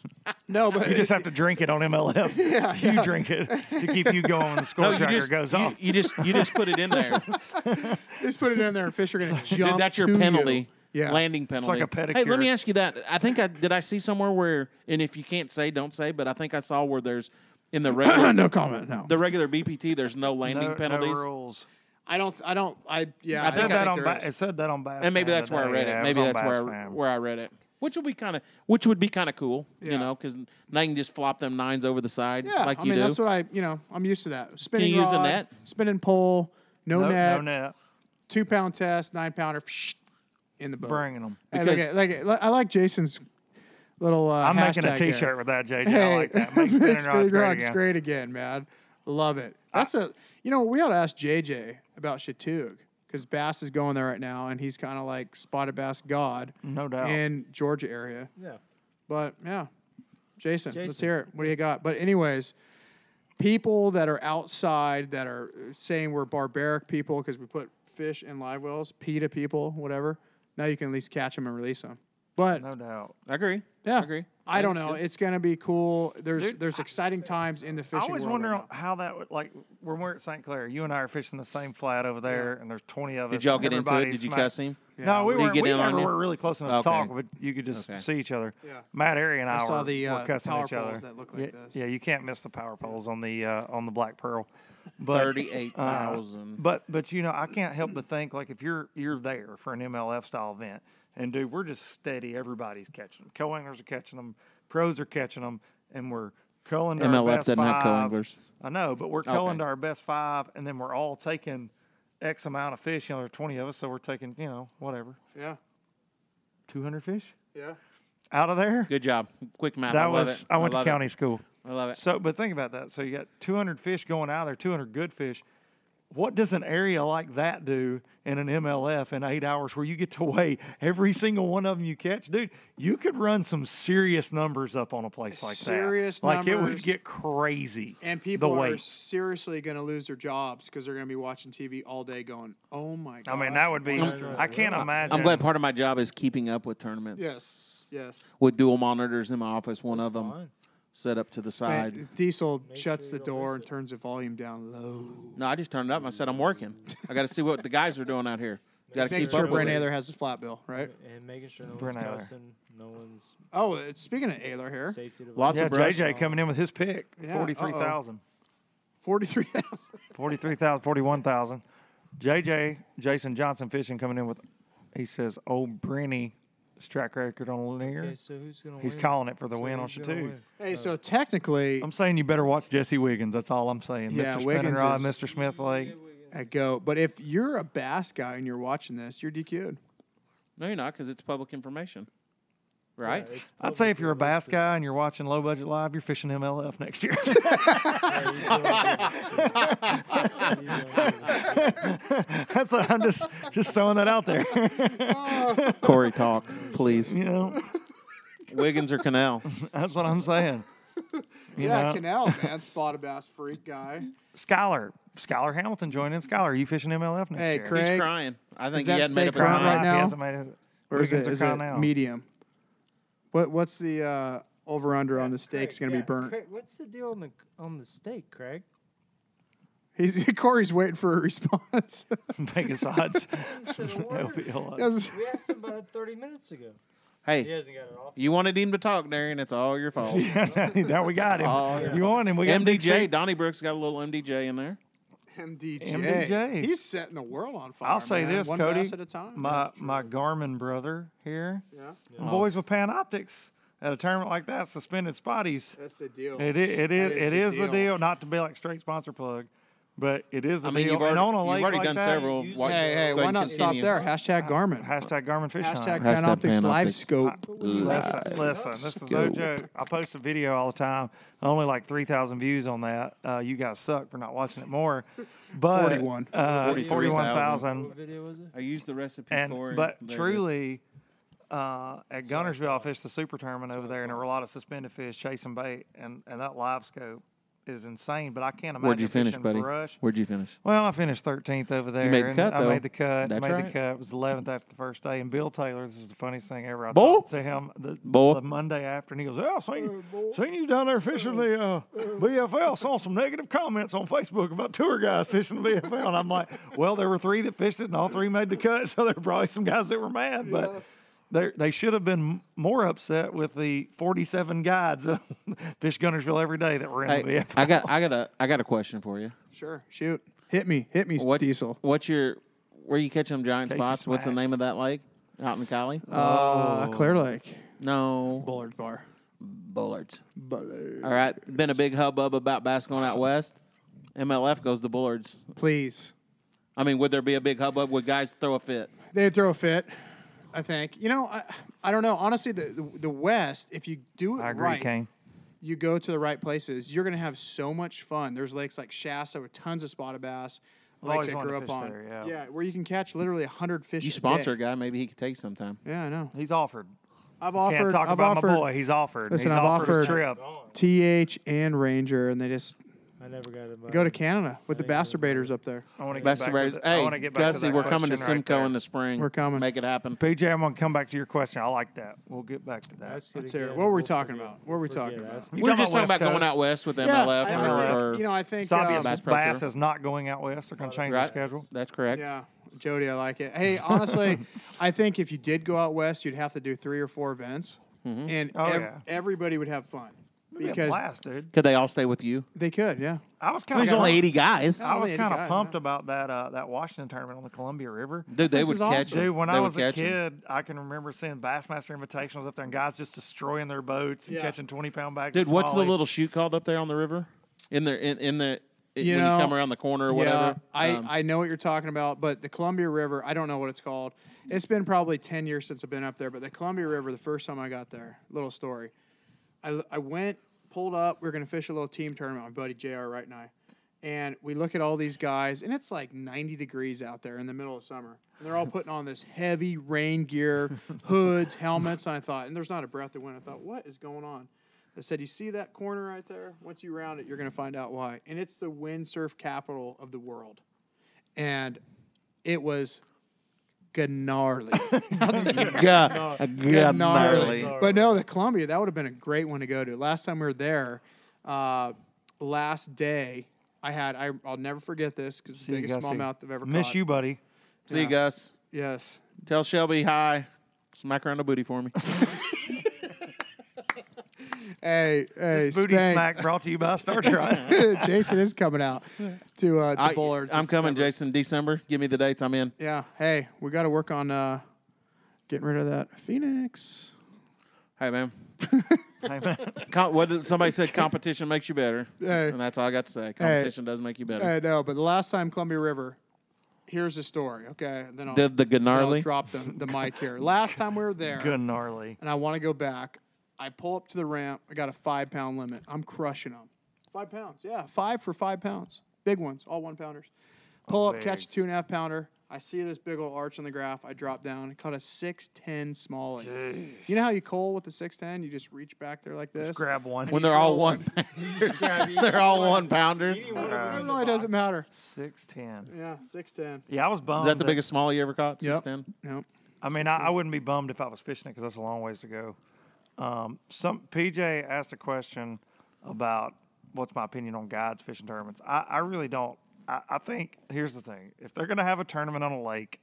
no, but You just have to drink it on M L F. Yeah, you yeah. drink it to keep you going when the score No, you tracker just goes you, off. you just you just put it in there. just put it in there, and fish are going to Dude, jump. that's your to penalty. you. Yeah. Landing penalty. like a pedicure. Hey, let me ask you that. I think I did I see somewhere where, and if you can't say, don't say, but I think I saw where there's in the regular no comment. No, the regular B P T there's no landing no, penalties. no rules. I don't. I don't. I yeah. I I, It said think think that I on think ba- there it is. said that on Bass And maybe Fan that's where I today. read Yeah, it. was Maybe on that's where Bass I, Fan. where I read it. Which would be kind of which would be kind of cool, Yeah. you know, because now you can just flop them nines over the side Yeah, like I you mean do. that's what I. You know, I'm used to that. Spinning use a rod, net? spinning pole, no, No, net, no net. two pound test, nine pounder, psh, in the boat. Bringing them. Hey, look Because- at, look at, I like Jason's little. Uh, I'm making a hashtag there. T-shirt with that, J J. Hey, I like that. Make spinning rods great rods again. great again, man. Love it. That's a. You know, we ought to ask J J about Chattooga because Bass is going there right now, and he's kind of like spotted bass god No doubt. in Georgia area. Yeah. But yeah, Jason, let's Jason. hear it. What do you got? But anyways, people that are outside that are saying we're barbaric people because we put fish in live wells, PETA people, whatever. Now you can at least catch them and release them. But No doubt. I agree. yeah, I agree. I, I don't think know. it's good. It's gonna be cool. There's Dude, there's exciting times in the I fishing always world. wonder right now. how that would, like, when we're at Saint Clair, you and I are fishing the same flat over there, and there's twenty of us. Did y'all and get into it? everybody's Did you smack- cuss him? No, we Did he weren't. get We in on never you? were really close enough to Okay. talk, but you could just Okay. see each other. Yeah. Matt, Ari, and I, I saw were, the, uh, were cussing power each other. poles that look like yeah, this. yeah, you can't miss the power poles on the uh, on the Black Pearl. But, Thirty-eight thousand. Uh, but but you know, I can't help but think, like, if you're you're there for an M L F style event, and dude, we're just steady. Everybody's catching them. Co-anglers are catching them. Pros are catching them, and we're culling to M L F our best doesn't have five. co-anglers. I know, but we're culling Okay. to our best five, and then we're all taking X amount of fish. You know, there are twenty of us, so we're taking, you know, whatever, Yeah, two hundred fish yeah. out of there. Good job. Quick math. That I love was it. I went to love it. county school. I love it. So, but think about that. So you got two hundred fish going out there, two hundred good fish. What does an area like that do in an M L F in eight hours where you get to weigh every single one of them you catch? Dude, you could run some serious numbers up on a place like Serious that. Like, it numbers. would get crazy. And people the are weight. seriously going to lose their jobs because they're going to be watching T V all day going, oh my God. I mean, that would be, I can't imagine. I'm glad part of my job is keeping up with tournaments. Yes, yes. With dual monitors in my office, one of them Fine. set up to the side. Man, Diesel Make shuts sure the you don't door miss and it. turns the volume down low. No, I just turned it up and I said I'm working. I got to see what the guys are doing out here. Got to Making keep sure up with Brent it. Ayler has a flat bill, right? And making sure no Brent one's Ayler. cussing, no one's Oh, uh, speaking of Ayler here, safety device. Lots yeah, of brush. J J coming in with his pick, Yeah, forty-three thousand. forty-three thousand. forty-three thousand, forty-one thousand. J J, Jason Johnson Fishing coming in with, he says, old Brenny track record on linear. Okay, so who's gonna He's win? calling it for the So win on who's gonna Chateau. win? Hey, so technically, I'm saying you better watch Jesse Wiggins. That's all I'm saying. Yeah, Mister Wiggins Spinnerod, is- Mister Smith Lake. I go. But if you're a bass guy and you're watching this, you're D Q'd. No, you're not, because it's public information. Right? Yeah, it's I'd say if you're a publicly bass listed. guy and you're watching Low Budget Live, you're fishing M L F next year. Yeah, he's doing good. That's what I'm just just throwing that out there. Corey, talk, please. You know, Wiggins or Canal? that's what I'm saying. You Yeah, know, Canal, man, spotted bass freak guy. Skylar, Skylar Hamilton joining. Skylar, are you fishing M L F next Hey, year? Craig. He's crying. I think Is he that hadn't made stay up his current mind. right now? He hasn't made it. Or is it, Wiggins is are it calling now. medium? What What's the uh, over under on the steaks going to Yeah, be burnt? Craig, what's the deal on the on the steak, Craig? He's, Corey's waiting for a response. Vegas odds. Said a L word. P L odds. Yes. We asked him about it thirty minutes ago. He Hey, hasn't got it off. you wanted him to talk, Darian. It's all your fault. Yeah, now we got him. Oh, yeah. You want him? We got M D Big J, C. Donnie Brooks got a little M D J in there. M D J. M D J. He's setting the world on fire. I'll say man. this, One Cody. bass at a time. My my Garmin brother here, yeah, the boys with Panoptics at a tournament like that, suspended spotties. that's the deal. It is, it is, That it the is the deal. Not to be like straight sponsor plug, but it is the I mean, deal. you've already, and on a you've lake already like done that, several. use Why- it. Hey, hey, go why ahead and not stop continue. there? Hashtag Garmin. Hashtag Garmin Fish Hashtag Hunt. Hashtag Panoptics Live Panoptics. Scope. Listen, listen, this is no joke. I post a video all the time. Only like three thousand views on that. Uh, you guys suck for not watching it more. But forty-one. Uh, forty-three forty-one What thousand. video was it? I used the recipe, And Corey. but There it is. truly, uh, at Gunnersville, I fished the super tournament over there, and there were a lot of suspended fish chasing bait, and, and that live scope is insane. But I can't imagine Where'd you finish, fishing buddy? brush. Where'd you finish? Well, I finished thirteenth over there. made the and cut, I though. made the cut. That's made right. the cut. It was eleventh after the first day. And Bill Taylor, this is the funniest thing ever. I Bull? talked to him the, Bull? the Monday after, and he goes, "Yeah, I seen, seen you down there fishing the uh, B F L. Saw some negative comments on Facebook about tour guys fishing the B F L." And I'm like, "Well, there were three that fished it, and all three made the cut. So there were probably some guys that were mad, but." They they should have been more upset with the forty-seven guides that fish Gunnersville every day that were in the B Hey, F L. I got, I got a, I got a question for you. Sure, shoot. Hit me. Hit me, What, Diesel. What's your, where you catch them giant Casey spots? What's the smashed. name of that lake out in Cali? Uh, Clear Lake. No, Bullard Bar. Bullards. Bullard. All right, been a big hubbub about bass going out west. M L F goes to Bullards. Please. I mean, would there be a big hubbub? Would guys throw a fit? They'd throw a fit, I think. You know, I, I don't know. Honestly, the, the the West, if you do it I agree, right, Kane. you go to the right places, you're going to have so much fun. There's lakes like Shasta with tons of spotted bass, I've lakes always I wanted grew to up fish on. there, yeah. where you can catch literally one hundred fish You a sponsor a day. guy, maybe he could take sometime. Yeah, I know. He's offered. I've offered. Can't talk I've about offered my boy. He's offered. Listen, He's I've offered, offered- a trip. T H and Ranger, and they just I never got invited. Go to Canada with I the didn't get masturbators up there. I want to get Best back of to the, I Hey, want to get back to Gussie, that we're coming to question right Simcoe there. in the spring. We're coming. Make it happen. P J, I'm going to come back to your question. I like that. We'll get back to that. Ask it Let's hear it. again What were we and we'll talking forget. about? What were we Forget. talking about? Ask You We're talking just talking West about going Coast? out west with Yeah, M L F I, or, I think, or you know, I think It's obvious uh, Bass Pro Bass Tour. is not going out west. They're going to change right? their schedule. That's correct. yeah, Jody, I like it. Hey, honestly, I think if you did go out west, you'd have to do three or four events, and Oh, ev- yeah. everybody would have fun It'd be a because blast, dude. Could they all stay with you? they could. Yeah, I was kind There's of only eighty guys. I was only kind eighty of guys, pumped yeah. about that uh, that Washington tournament on the Columbia River. Dude, they This would is catch awesome. them. Dude, when They I would was a catch 'em. kid, I can remember seeing Bassmaster Invitationals up there and guys just destroying their boats and Yeah. catching twenty pound bags. Dude, of what's the smallie. little chute called up there on the river? In the in, in the it- You when know, you come around the corner or yeah. whatever. I Um, I know what you're talking about, but the Columbia River, I don't know what it's called. It's been probably ten years since I've been up there, but the Columbia River, the first time I got there, little story. I I went, pulled up. We were gonna fish a little team tournament. My buddy J R Wright and I. And we look at all these guys, and it's like ninety degrees out there in the middle of summer. And they're all putting on this heavy rain gear, hoods, helmets. And I thought, and there's not a breath of wind. I thought, what is going on? I said, you see that corner right there? Once you round it, you're going to find out why. And it's the windsurf capital of the world. And it was gnarly. God, God, gnarly. But no, the Columbia, that would have been a great one to go to. Last time we were there, uh, last day, I had, I, I'll never forget this because it's See the you, biggest Gussie. smallmouth I've ever Miss caught. you, buddy. See you, Yeah. Gus. Yes. Tell Shelby hi. Smack her on the booty for me. Hey, hey, This booty Spank. smack brought to you by Star Trek. Jason is coming out to uh, to I, Bullard. I'm this coming, December. Jason. December. Give me the dates. I'm in. Yeah. Hey, we got to work on uh, getting rid of that Phoenix. Hey, man. Hey, man. Com- what did, somebody said competition makes you better, Hey. and that's all I got to say. Competition does make you better. I know, but the last time Columbia River, here's the story. Okay, then I'll, The the then I'll gnarly. drop the, the mic here. Last time we were there, Good gnarly. and I want to go back. I pull up to the ramp. I got a five pound limit. I'm crushing them. Five pounds, yeah, five for five pounds. Big ones, all one pounders. Pull Oh, up, catch a bigs. two and a half pounder. I see this big old arch on the graph. I drop down. I caught a six ten smallie. Jeez. You know how you coal with the six ten? You just reach back there like this. Just grab one. When they're all one, they're all one pounders. Is It really doesn't matter. six ten. Yeah, six ten. Yeah, I was bummed. that the biggest small you ever caught? Yep. Six ten. Yep. I mean, I, I wouldn't be bummed if I was fishing it because that's a long ways to go. Um, some P J asked a question about what's my opinion on guides fishing tournaments. I, I really don't. I, I think here's the thing: if they're going to have a tournament on a lake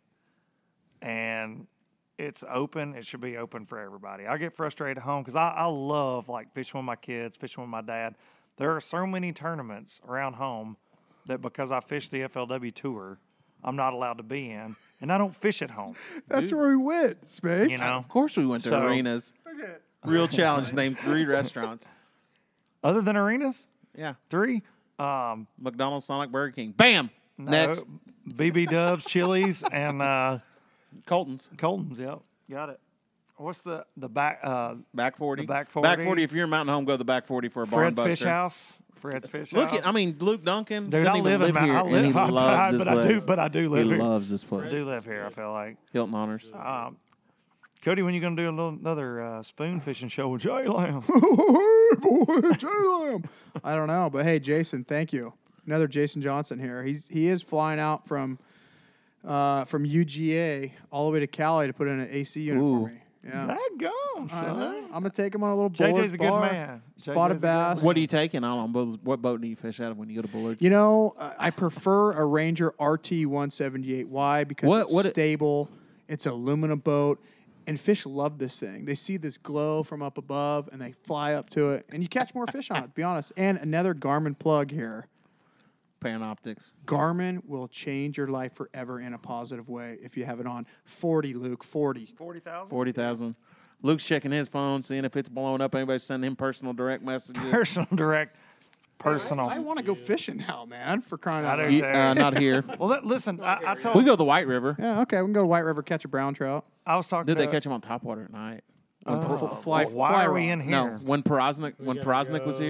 and it's open, it should be open for everybody. I get frustrated at home because I, I love like fishing with my kids, fishing with my dad. There are so many tournaments around home that because I fish the F L W tour, I'm not allowed to be in, and I don't fish at home. That's where we went, Spade. You know, Of course, we went to So- arenas. Real challenge. Name three restaurants. other than arenas, Yeah. three. Um, McDonald's, Sonic, Burger King. Bam. no, Next. B B Dubs, Chili's, and uh, Colton's. Colton's. Yep, got it. What's the the back? Uh, Back forty. The back Back forty. forty. If you're in Mountain Home, go to the back forty for a barn Fred's buster. Fish House. Fred's Fish Look House. at, I mean, Luke Duncan. Dude, doesn't I even live in Mount- here, I and live- he I- loves this but I do- place. but I do live he here. loves this place. I do live here. I feel like. Hilton Honors. Um, Cody, when you gonna do a little, another uh, spoon fishing show with Jay Lamb? Hey, boy, J-Lam. I don't know, but hey, Jason, thank you. Another Jason Johnson here. He's he is flying out from uh, from U G A all the way to Cali to put in an A C unit Ooh. for me. Yeah, That gone, I know. son. I'm gonna take him on a little J Bullard J's a good bar. man. Spotted J J's a good bass. man. What are you taking out on both? What boat do you fish out of when you go to Bullard's? You know, uh, I prefer a Ranger R T one seventy-eight. Why? Because What- it's what it- stable. It's an aluminum boat. And fish love this thing. They see this glow from up above, and they fly up to it. And you catch more fish on it, to be honest. And another Garmin plug here. Panoptics. Garmin will change your life forever in a positive way if you have it on. forty, Luke, forty. Forty thousand. Forty thousand. Luke's checking his phone, seeing if it's blowing up. Anybody sending him personal direct messages? Personal direct. Personal. I, I want to go fishing now, man, for crying out I loud. do. Ye- uh, not here. Well, li- listen. I, I told. We go to the White River. Yeah, okay, we can go to White River, catch a brown trout. I was talking. Did they to, catch him on topwater at night? Oh, Fl- fly- well, why fly are we rod. in here? No, when Porosnik when gotta Porosnik was go. here,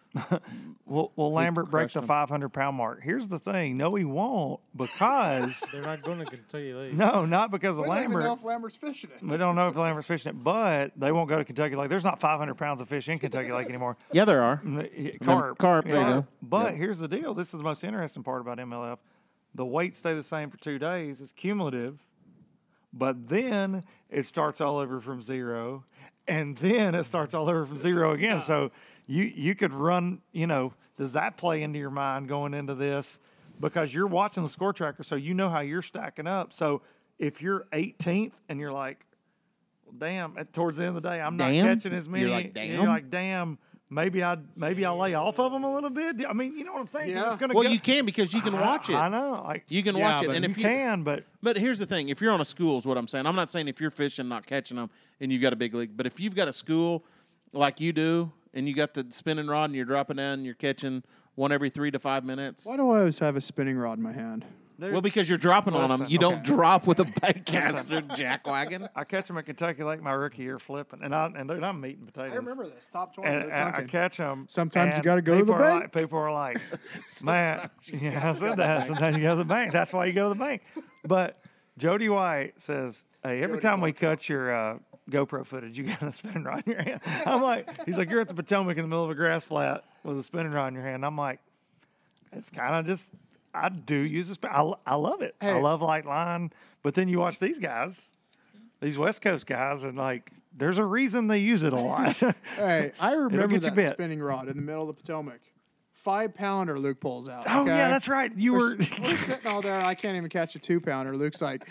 Will, will Lambert break crushed the them. five hundred pound mark? Here's the thing. No, he won't because They're not going to Kentucky Lake. no, not because of We don't even Lambert. know if Lambert's fishing it. We don't know if Lambert's fishing it, but they won't go to Kentucky Lake. There's not five hundred pounds of fish in Kentucky Lake anymore. Yeah, there are. Carp. carp, there you go. But Yep. here's the deal. This is the most interesting part about M L F. The weights stay the same for two days. It's cumulative. But then it starts all over from zero. And then it starts all over from zero again. So you, you could run, you know, does that play into your mind going into this? Because you're watching the score tracker, so you know how you're stacking up. So if you're eighteenth and you're like, well, damn, at, towards the end of the day, I'm not Damn? catching as many. You're like, damn? You're like, damn, maybe I maybe I lay off of them a little bit. I mean, you know what I'm saying? 'Cause Yeah. It's gonna Well, go, you can because you can watch it. I know. Like, You can Yeah, watch it, but and you if you can, but But here's the thing: if you're on a school, is what I'm saying. I'm not saying if you're fishing, not catching them, and you've got a big league. But if you've got a school like you do, and you got the spinning rod, and you're dropping down, and you're catching one every three to five minutes. Why do I always have a spinning rod in my hand? Well, because you're dropping on them. Listen, You don't okay. drop with a bait caster jackwagon. I catch them at Kentucky Lake my rookie year flipping, and I and dude, I'm meat and potatoes. I remember this. Top twenty. And, they're and I dunking. catch them. Sometimes you gotta go to the are bank. Like, people are like, man, yeah, I said that. Sometimes you go to the bank. That's why you go to the bank. But Jody White says, hey, every Jody time we White. cut your uh, GoPro footage, you got a spinning rod in your hand. I'm like, he's like, you're at the Potomac in the middle of a grass flat with a spinning rod in your hand. I'm like, it's kind of just, I do use a spin. I, I love it. I Hey. love light line. But then you watch these guys, these West Coast guys, and like, there's a reason they use it a lot. Hey, I remember get you that bit. spinning rod in the middle of the Potomac. Five pounder Luke pulls out. Oh, okay? yeah, that's right. You We're, were. s- we're sitting all there. I can't even catch a two pounder. Luke's like,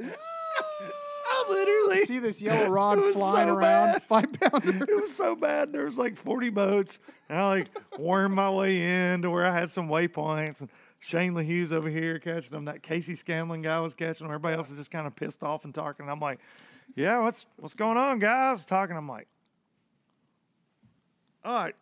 I literally. see this yellow rod It was flying so around. bad. Five pounder. It was so bad. There was like forty boats, and I like wormed my way in to where I had some waypoints. And Shane LaHue's over here catching them. That Casey Scanlon guy was catching them. Everybody else is just kind of pissed off and talking. And I'm like, "Yeah, what's what's going on, guys?" Talking. I'm like, "All right."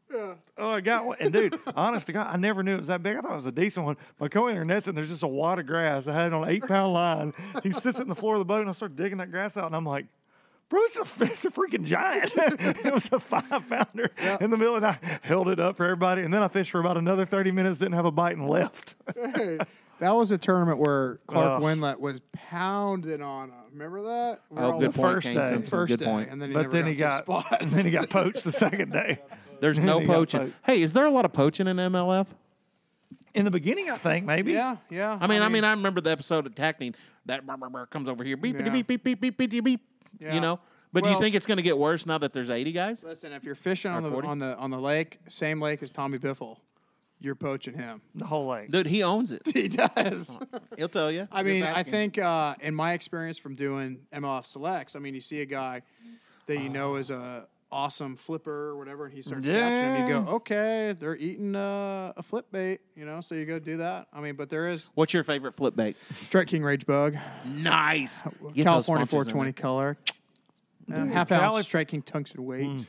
Oh, I got one. And dude, honest to God, I never knew it was that big. I thought it was a decent one. My co-owner nets and there's just a wad of grass. I had it on an eight pound line. He sits on the floor of the boat and I start digging that grass out. And I'm like, bro, it's a, it's a freaking giant. It was a five pounder in the middle. And I held it up for everybody. And then I fished for about another thirty minutes, didn't have a bite, and left. Hey, that was a tournament where Clark Ugh. Winlet was pounding on him. Remember that? We're Oh, all- good The point, first Kane day. Simpson. First Good day, point. and then he But never then got he to a got spot. and then he got poached the second day. There's Then no he got poaching. poached. Hey, is there a lot of poaching in M L F? In the beginning, I think, maybe. Yeah, yeah. I mean, I mean, I remember the episode of Tackney. That brr, brr, brr comes over here, beep, Yeah. beep, beep, beep, beep, beep, beep, beep. Yeah. You know. But do Well- you think it's going to get worse now that there's eighty guys? Listen, if you're fishing on Or the forty? on the on the lake, same lake as Tommy Biffle, you're poaching him. The whole lake. Dude, he owns it. He does. He'll tell you. I Just mean, ask I him. think uh, in my experience from doing M L F selects, I mean, you see a guy that you Uh. know is a awesome flipper or whatever, and he starts catching him. You go, okay, they're eating uh, a flip bait, you know, so you go do that. I mean, but there is What's your favorite flip bait? Strike King Rage Bug, Nice. Get those California sponsors four in twenty there. color, uh, half Cali- ounce Strike King tungsten weight,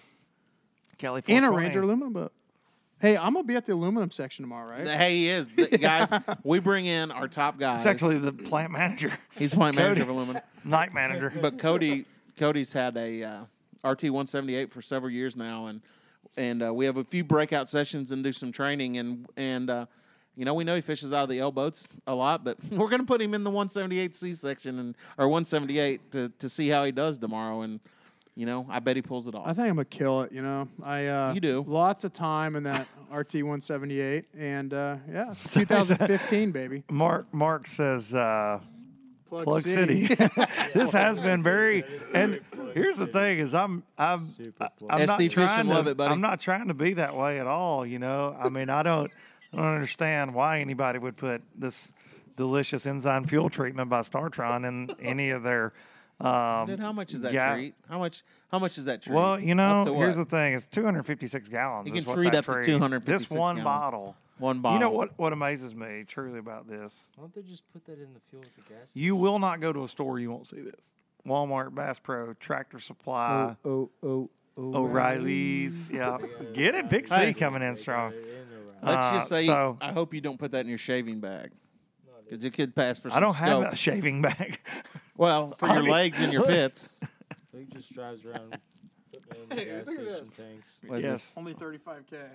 Kelly and a four twenty. Ranger aluminum boat. Hey, I'm gonna be at the aluminum section tomorrow, right? Hey, he is. The- guys, we bring in our top guys. It's actually the plant manager, He's plant Cody. manager of aluminum. night manager. But Cody, Cody's had a uh, R T one seventy-eight for several years now, and and uh, we have a few breakout sessions and do some training, and and uh, you know we know he fishes out of the L boats a lot, but we're gonna put him in the one seventy-eight C section and or one seventy-eight to to see how he does tomorrow, and you know I bet he pulls it off. I think I'm gonna kill it. You know, I uh, You do. lots of time in that R T one seventy-eight, and uh, yeah, it's two thousand fifteen, baby. Mark Mark says uh, Plug, Plug City. This has been very. And here's the thing: is I'm I'm Super plug. I'm S not D Fishing, trying to. love it, buddy. I'm not trying to be that way at all. You know, I mean, I don't I don't understand why anybody would put this delicious enzyme fuel treatment by StarTron in any of their. Um, Dude, how much is that yeah. treat? How much? How much is that treat? Well, you know, Up to here's what? the thing: it's two hundred fifty-six gallons. You is can what treat that up to treats. two hundred fifty-six This one gallons. bottle. One bottle. You know what? What amazes me truly about this? Why don't they just put that in the fuel at the gas station? You will not go to a store, you won't see this. Walmart, Bass Pro, Tractor Supply, oh, oh, oh, O'Reilly's. Yeah. Get it? Big C Hey. coming in strong. Let's Uh, just say, so- I hope you don't put that in your shaving bag. Because it could pass for some I don't scope. have a shaving bag. Well, for your Obvious- legs and your pits. He just drives around putting it in the Hey, gas look at station this. tanks. What is Yes. Only thirty-five K.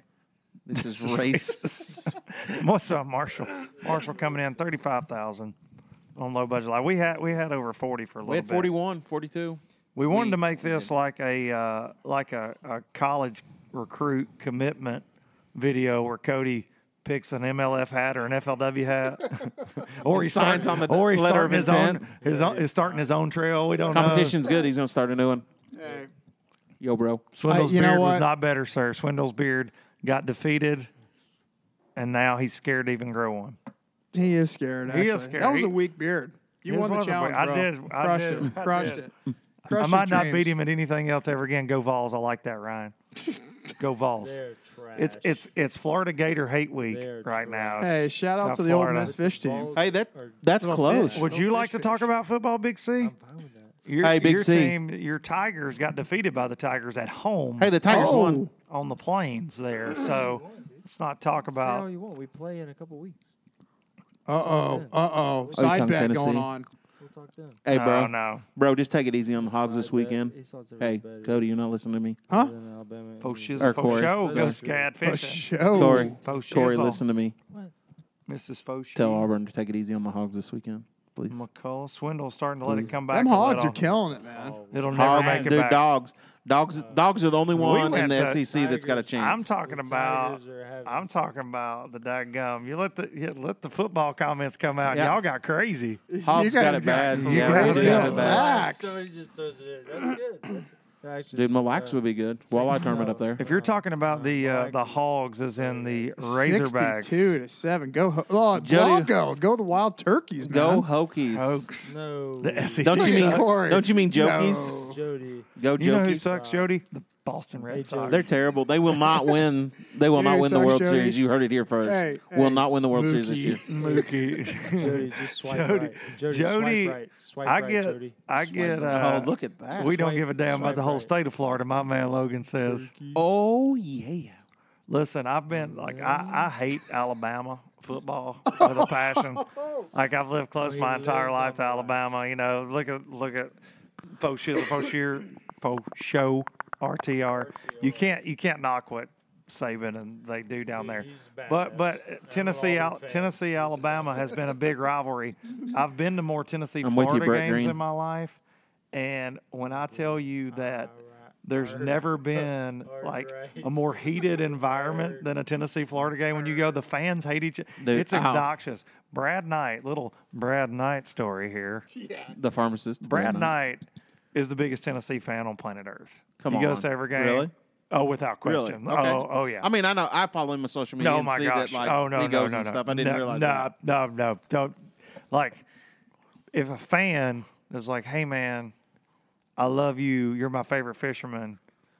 This is racist. What's up, Marshall? Marshall coming in thirty-five thousand on low budget live. We had we had over forty for a little We had bit. forty-one, forty-two. We wanted We- to make we this did. like a uh, like a, a college recruit commitment video where Cody picks an M L F hat or an F L W hat, or he's signs starting, on the or he's letter starting of his own intent. his own, is starting his own trail. We don't Competition's good. He's gonna start a new one. Hey, Yo, bro. know. Swindle's I- you know beard was what? not better, sir. Swindle's beard got defeated, and now he's scared to even grow one. he is scared. He is actually. scared. That was He- a weak beard. You It won the was a challenge, weak- I bro. did- I Crushed did. it. I Crushed did. it. I Crushed might your not dreams. beat him at anything else ever again. Go Vols! I like that, Ryan. Go Vols! They're trash. It's it's it's Florida Gator Hate Week They're right now. Hey, shout out South to the old Florida. Miss Fish team. Balls Hey, that are- that's Little close. fish. Would you Little like to fish talk fish. about football, Big C? I'm fine with that. Your, Hey, Big your C. team, your Tigers got defeated by the Tigers at home Hey, the Tigers Oh. won. on the plains there. So let's not talk Say all about. you want. We play in a couple weeks. Uh oh. Uh oh. you Side talking bet Tennessee? going on. We'll talk then. Hey, No, bro. no. Bro, just take it easy on the Hogs this Side bet. weekend. East Lot's Hey, better Cody, you're not listening to me. Huh? than Alabama. Faux Mm. shizzle, Or faux Corey. show. Sorry. Go scat A fishing. show. Corey, Faux Corey, shizzle. listen to me. Missus Faux Tell shizzle. Auburn to take it easy on the Hogs this weekend, please. McCullough. Swindle's starting to let it Please. come back. Them a hogs little. are killing it, man. Oh, It'll never Hog, make it dude, back. dogs. Dogs Dogs are the only one in went the to S E C that's got a Tigers. chance. I'm talking The about. Tigers are having I'm some- talking about the daggum. You let the you let the football comments come out. Yeah. Y'all got crazy. Hogs You got guys it bad. you Yeah, guys Hogs got got it it bad. Facts. Somebody just throws it in. That's good. That's, actually, Dude, Mille uh, Lacs would be good. Walleye tournament up there. If you're talking about the uh, the Alexis. Hogs, as in the Razorbacks, sixty-two to seven. Go, Ho- oh, Jody- Blanco. Go the Wild Turkeys, man. Go Hokies. Hogs, No. the S E C. Don't you mean- sucks. Corey. Don't you mean Jokies? No. Jody. Go You know who Jokies. sucks, Jody? The Boston Red Hey, Sox. They're terrible. They will not win. They will You know not who win the sucks, World Jody? Series. You heard it here first. Hey, will hey, not win the World Series this Mookie. year. Mookie. Jody, just swipe Jody- right. Jody, Jody, swipe right. Swipe I right, get, Jody. I Swipe get. right. Uh, oh, look at that. we don't Swipe- give a damn about swipe the whole right. state of Florida. My man Logan says. Oh, yeah. Listen, I've been like I, I hate Alabama football with a passion. Like I've lived close Oh, my he entire lives life to on the Alabama. You know, look at look at faux shizzle, faux shear, faux show, R T R. You can't you can't knock what Saban and they do down there. He's But badass. but I'm an Tennessee Auburn Al- fan. Tennessee Alabama has been a big rivalry. I've been to more Tennessee I'm with you, Florida Brett games Green. in my life, and when I tell you that. All right. There's All never right. been All like right. a more heated environment Word. than a Tennessee Florida game. When you go, the fans hate each other. Dude, It's ow. obnoxious. Brad Knight, little Brad Knight story here. The pharmacist. Brad Knight is the biggest Tennessee fan on planet Earth. Come he on. goes to every game. Really? Oh, without Really? question. Okay. Oh, oh yeah. I mean, I know. I follow him on social media no, and my see gosh. that like oh no, he no, goes no, and no. stuff. I didn't no, realize no, that. No, no, don't. Like, if a fan is like, "Hey, man, I love you. You're my favorite fisherman."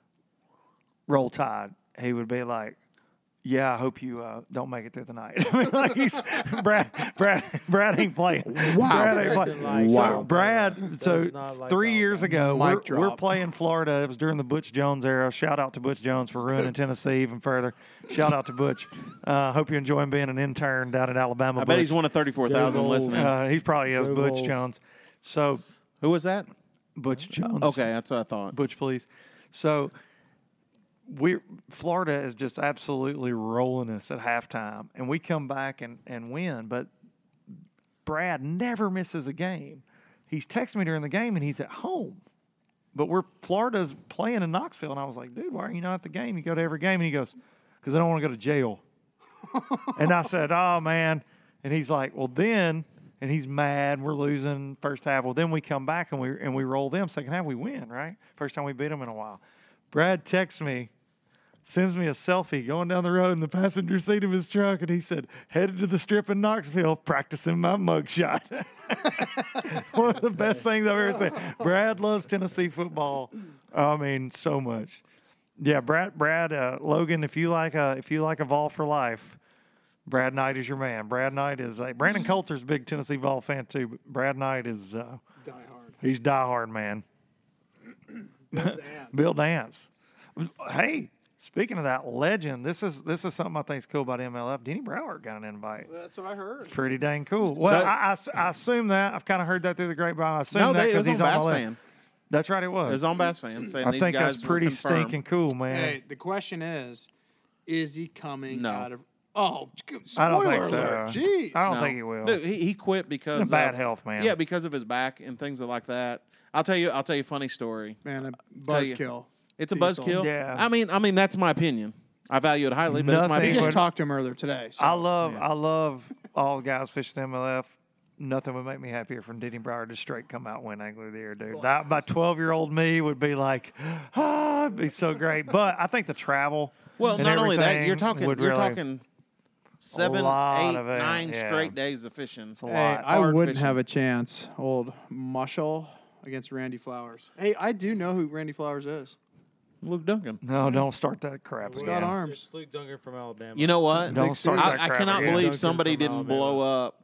Roll Tide. He would be like, "Yeah, I hope you uh, don't make it through the night." I mean, like he's Brad. Brad. Brad ain't playing. Wow. Brad ain't Doesn't playing. like So Wow. Brad. Does So not like three years ago, Mic we're, we're drop. playing Florida. It was during the Butch Jones era. Shout out to Butch Jones for ruining Tennessee even further. Shout out to Butch. Uh, hope you're enjoying being an intern down at Alabama. I bet Butch. he's one of thirty-four thousand Go Vols. listening. Uh, he probably is Go Butch Vols. Jones. So Who was that? Butch Jones. Okay, that's what I thought. Butch, please. So we Florida is just absolutely rolling us at halftime, and we come back and, and win. But Brad never misses a game. He's texting me during the game, and he's at home. But we're Florida's playing in Knoxville, and I was like, dude, why are you not at the game? You go to every game, and he goes, because I don't want to go to jail. And I said, oh man. And he's like, well then, and he's mad. We're losing first half. Well, then we come back and we and we roll them. Second half, we win. Right, first time we beat them in a while. Brad texts me, sends me a selfie going down the road in the passenger seat of his truck, and he said, headed to the strip in Knoxville, practicing my mugshot. One of the best things I've ever seen. Brad loves Tennessee football. I mean, so much. Yeah, Brad, Brad, uh, Logan, if you like a if you like a Vol for life, Brad Knight is your man. Brad Knight is a Brandon Coulter's a big Tennessee Vol fan too, but Brad Knight is uh, Die hard. he's diehard man. Dance. Bill Dance. Hey, speaking of that legend, this is this is something I think is cool about M L F. Denny Broward got an invite. That's what I heard. Pretty dang cool. Well, that- I, I, I assume that. I've kind of heard that through the grapevine. I assume No, that they, it because was on he's on Bass my list. fan. That's right, it It was. was on Bass fan saying I these think guys that's were pretty confirmed. stinking cool, man. Hey, the question is, Is he coming No. out of? Oh, I don't spoiler think so. alert! Jeez. I don't No. think he will. Dude, he, he quit because He's in bad of- health, man. Yeah, because of his back and things like that. I'll tell you. I'll tell you a funny story. Man, a Tell you. buzzkill. It's a Diesel. buzzkill. Yeah. I mean, I mean that's my opinion. I value it highly, but it's my Nothing We opinion. just would- talked to him earlier today. So. I love, I love all the guys fishing M L F. Nothing would make me happier from Denny Brauer to straight come out win Angler of the Year, dude. That my twelve-year-old me would be like, ah, it'd be so great. But I think the travel. Well, and not only that, everything you're talking. would You're really- talking seven, lot eight, of it, nine yeah. straight days of fishing. a Hey, lot. I Hard wouldn't fishing. have a chance. Old Mushel against Randy Flowers. Hey, I do know who Randy Flowers is. Luke Duncan. No, don't start that crap Got again. arms. It's Luke Duncan from Alabama. You know what? Don't Big start Sue. that I, I crap cannot again. believe Duncan somebody from didn't Alabama. blow up.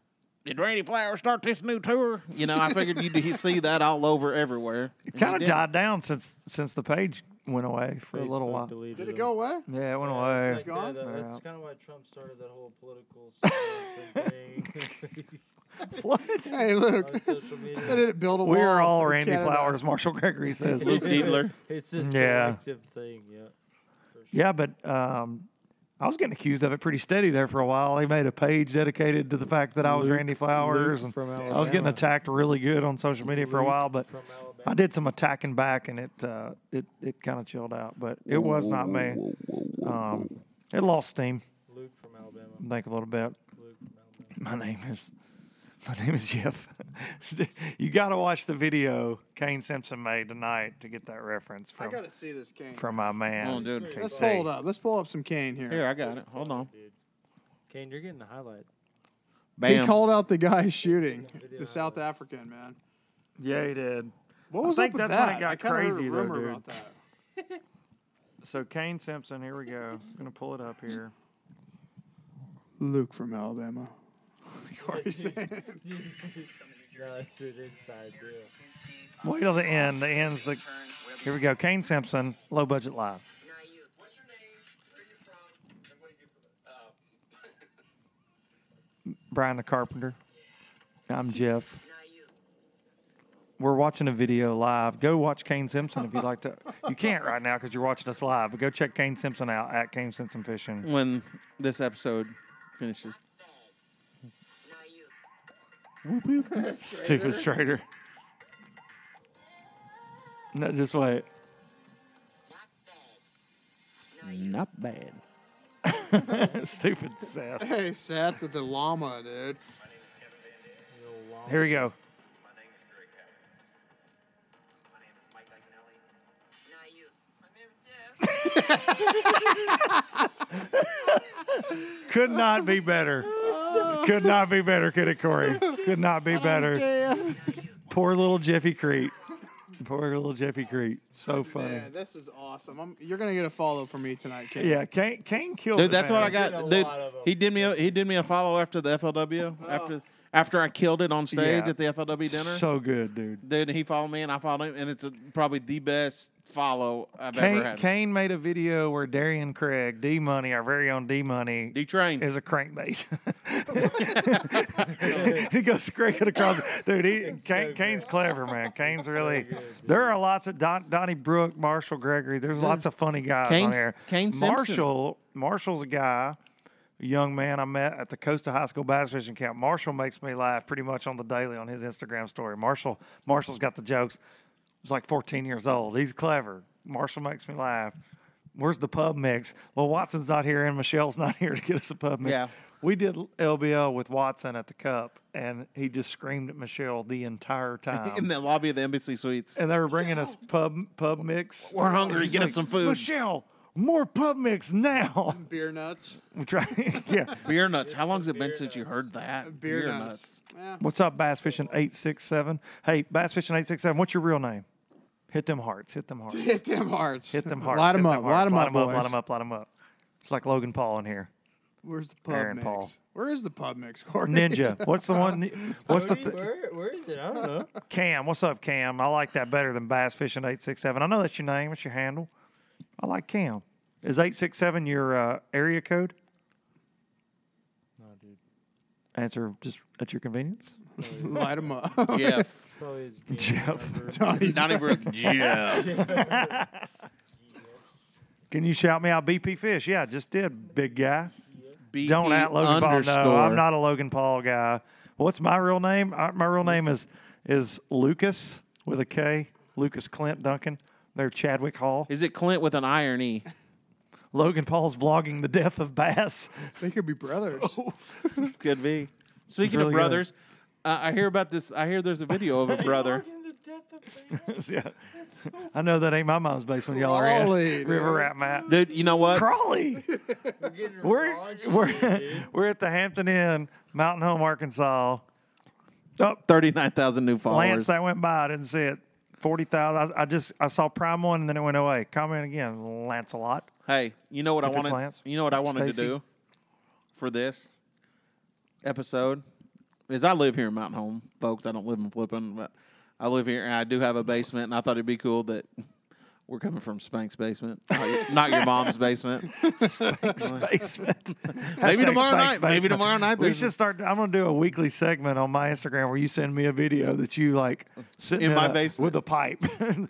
Did Randy Flowers start this new tour? You know, I figured you'd see that all over everywhere. It kind of died down since since the page went away for a Facebook little while. deleted Did it him. go away? Yeah, it went Yeah, away. it's like gone? that, uh, Yeah. That's kind of why Trump started that whole political science thing What? Hey, look. on social media. They didn't build a We are wall all in Randy Canada. Flowers. Marshall Gregory says. Luke Dietler. It's a Yeah. collective thing, yeah. For sure. Yeah, but um, I was getting accused of it pretty steady there for a while. They made a page dedicated to the fact that I was Luke- Randy Flowers, Luke and from I was getting Alabama. attacked really good on social media for a Luke while. But From Alabama. I did some attacking back, and it uh, it it kind of chilled out. But it was not me. Um, it lost steam. Luke from Alabama. I think a little bit. Luke from Alabama. My name is my name is Jeff. You got to watch the video Kane Simpson made tonight to get that reference I from got to see this Kane. from my man. Come on, dude. Let's K C. pull it up. Let's pull up some Kane here. Here, I got it. Hold on. Dude. Kane, you're getting the highlight. Bam. He called out the guy shooting, Video the South African man. Yeah, he did. What I was think up with that's when that? it got I kinda heard a crazy, though, rumor dude. about that. So Kane Simpson, here we go. I'm gonna pull it up here. Luke from Alabama. You already saying? No, it's an inside deal. Wait till the end. The end's the. Here we go. Kane Simpson, low budget live. What's your name? Where you from? And what do you do for the, uh, Brian the Carpenter. I'm Jeff. We're watching a video live. Go watch Kane Simpson if you'd like to. You can't right now because you're watching us live, but go check Kane Simpson out at Kane Simpson Fishing. When this episode finishes. Stupid straighter. No, just wait. Not bad. Stupid Seth. Hey, Seth with the llama, dude. Here we go. My name is Greg Hammond. My name is Mike Iaconelli. My name is Jeff. Could not be better. Could not be better, could it, Corey? Could not be better. Poor little Jeffy Crete. Poor little Jeffy Crete. So funny. Man, this is awesome. I'm, you're gonna get a follow from me tonight, Kane. Yeah, Kane, Kane killed Dude, it, that's man. what I Getting got. a Dude, lot of 'em. he did me. A, he did me a follow after the F L W. After after I killed it on stage Yeah. at the F L W dinner. So good, dude. Dude, he followed me and I followed him, and it's a, probably the best follow I've ever Kane, had. Kane made a video where Darian Craig, D Money, our very own D Money, D Train. is a crankbait. He goes scraping across. Dude, he, Kane, Kane's clever, man. Kane's really. There are lots of Don, Donnie Brook, Marshall Gregory. There's lots of funny guys on Kane's- here. Kane Simpson. Marshall, Marshall's a guy, a young man I met at the Costa High School Bass Fishing Camp. Marshall makes me laugh pretty much on the daily on his Instagram story. Marshall, Marshall's got the jokes. He's like fourteen years old. He's clever. Marshall makes me laugh. Where's the pub mix? Well, Watson's not here and Michelle's not here to get us a pub mix. Yeah. We did L B L with Watson at the Cup, and he just screamed at Michelle the entire in time. the lobby of the Embassy Suites. And they were bringing us pub pub mix. We're hungry. He's Get us like, some food. Michelle, more pub mix now. Beer nuts. We try, yeah. Beer nuts. How long has it been beer since you nuts. heard that? Beer, nuts. Yeah. What's up, Bass Fishing eight six seven? Hey, Bass Fishing eight six seven, what's your real name? Hit them hearts. Hit them hearts. Hit them hearts. Hit them hearts. Light them hit up. hearts. Light them Light up, them up. boys. Light them up. Light them up. It's like Logan Paul in here. Where's the pub Aaron mix? Paul. Where is the pub mix, Corey? Ninja. What's the one? What's the Where, th- where, where is it? I don't know. Cam? What's up, Cam? I like that better than Bass Fishing eight six seven. I know that's your name. What's your handle? I like Cam. Is eight six seven your uh, area code? No, dude. Answer just at your convenience. Light them up. Jeff. Probably his game Jeff. number. Donnie. Donnie Brook. Jeff. Can you shout me out, B P Fish? Yeah, just did, big guy. B P Don't at Logan underscore. Paul. No, I'm not a Logan Paul guy. What's my real name? Uh, My real name is is Lucas with a K. Lucas Clint Duncan. They're Chadwick Hall. Is it Clint with an I or an E? Logan Paul's vlogging the death of Bass. They could be brothers. Could be. Speaking really of good. brothers, uh, I hear about this. I hear there's a video of a brother. Yeah. I know that ain't my mom's basement. Y'all are at Crawley, River dude. Rat Matt. Dude, you know what? Crawley. we're we're we're at the Hampton Inn, Mountain Home, Arkansas. Oh, thirty-nine thousand new followers. Lance, that went by. I didn't see it. Forty thousand. I, I just I saw Prime One and then it went away. Comment again, Lancelot. Hey, you know what I If it's wanted? Lance. You know what I wanted Stacy. to do for this episode is I live here in Mountain Home, folks. I don't live in Flippin, but I live here and I do have a basement, and I thought it'd be cool that we're coming from Spank's basement, not your, not your mom's basement. Spank's basement. Maybe Hashtag tomorrow Spank's night. Maybe basement. tomorrow night. We there's- should start. I'm gonna do a weekly segment on my Instagram where you send me a video that you like sitting In in, my a- basement. with a pipe.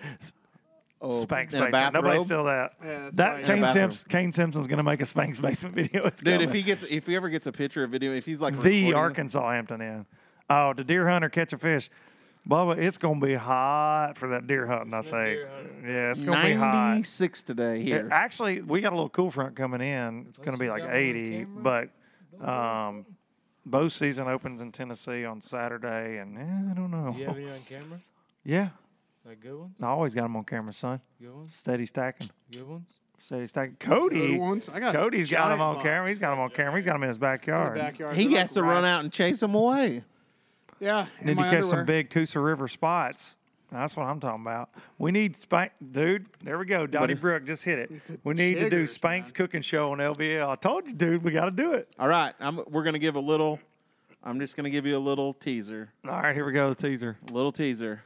oh, Spank's in a basement. Nobody bathrobe? steal that. Yeah, that's that right. Kane, In a bathroom. Simps, Kane Simpson's gonna make a Spank's basement video. It's Dude, if coming. he gets, if he ever gets a picture, or video, if he's like the recording- Arkansas Hampton Inn. Oh, the deer hunter catch a fish. Bubba, it's gonna be hot for that deer hunting. I think. Yeah, it's gonna be hot. ninety-six today here. It- actually, we got a little cool front coming in. It's going to be you like got one on eighty, but um, bow season opens in Tennessee on Saturday, and eh, I don't know. Do you have any on camera? Yeah, Like good ones? I always got them on camera, son. Good ones? Steady stacking, Good ones? steady stacking. Good Cody, ones. I got Cody's got them giant on box. camera. He's got them on camera. He's got them in his In the backyard. backyard. he They're has like to run rats. out and chase them away. Yeah, in Need to my catch some underwear. big Coosa River spots. That's what I'm talking about. We need Spank, dude. There we go. Dottie Brook just hit it. We need to do chiggers, Spank's man. cooking show on L B L. I told you, dude. We got to do it. All right, I'm, we're gonna give a little. I'm just gonna give you a little teaser. All right, here we go. The teaser. A little teaser.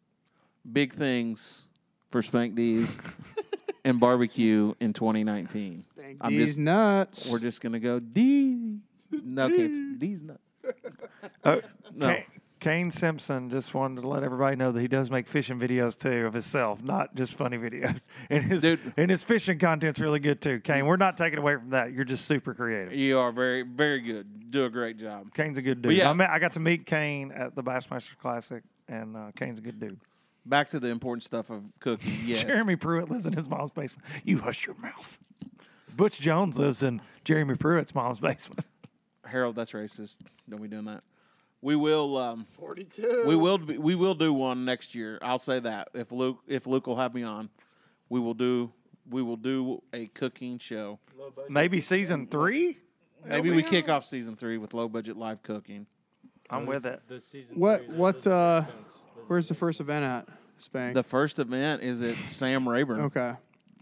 Big things for Spank D's and barbecue in twenty nineteen. Spank I'm D's just- nuts. We're just gonna go D. No, can't D's not. Oh, No. Kane, Kane Simpson just wanted to let everybody know that he does make fishing videos too of himself, not just funny videos. And his Dude. and his fishing content's really good too. Kane, we're not taking away from that. You're just super creative. You are very, very good. Do a great job. Kane's a good dude. yeah. I, met, I got to meet Kane at the Bassmasters Classic, and uh, Kane's a good dude. Back to the important stuff of cooking. Yes. Jeremy Pruitt lives in his mom's basement. You hush your mouth. Butch Jones lives in Jeremy Pruitt's mom's basement. Harold, that's racist. Don't be doing that. We will. Um, forty-two. we will. Be, we will do one next year. I'll say that if Luke, if Luke will have me on, we will do. We will do a cooking show. Maybe season three? Maybe we kick off season three with low budget live cooking. I'm with it. The season What? three, that What? doesn't Uh, make sense. where's the first event at? Spank. The first event is at Sam Rayburn. okay.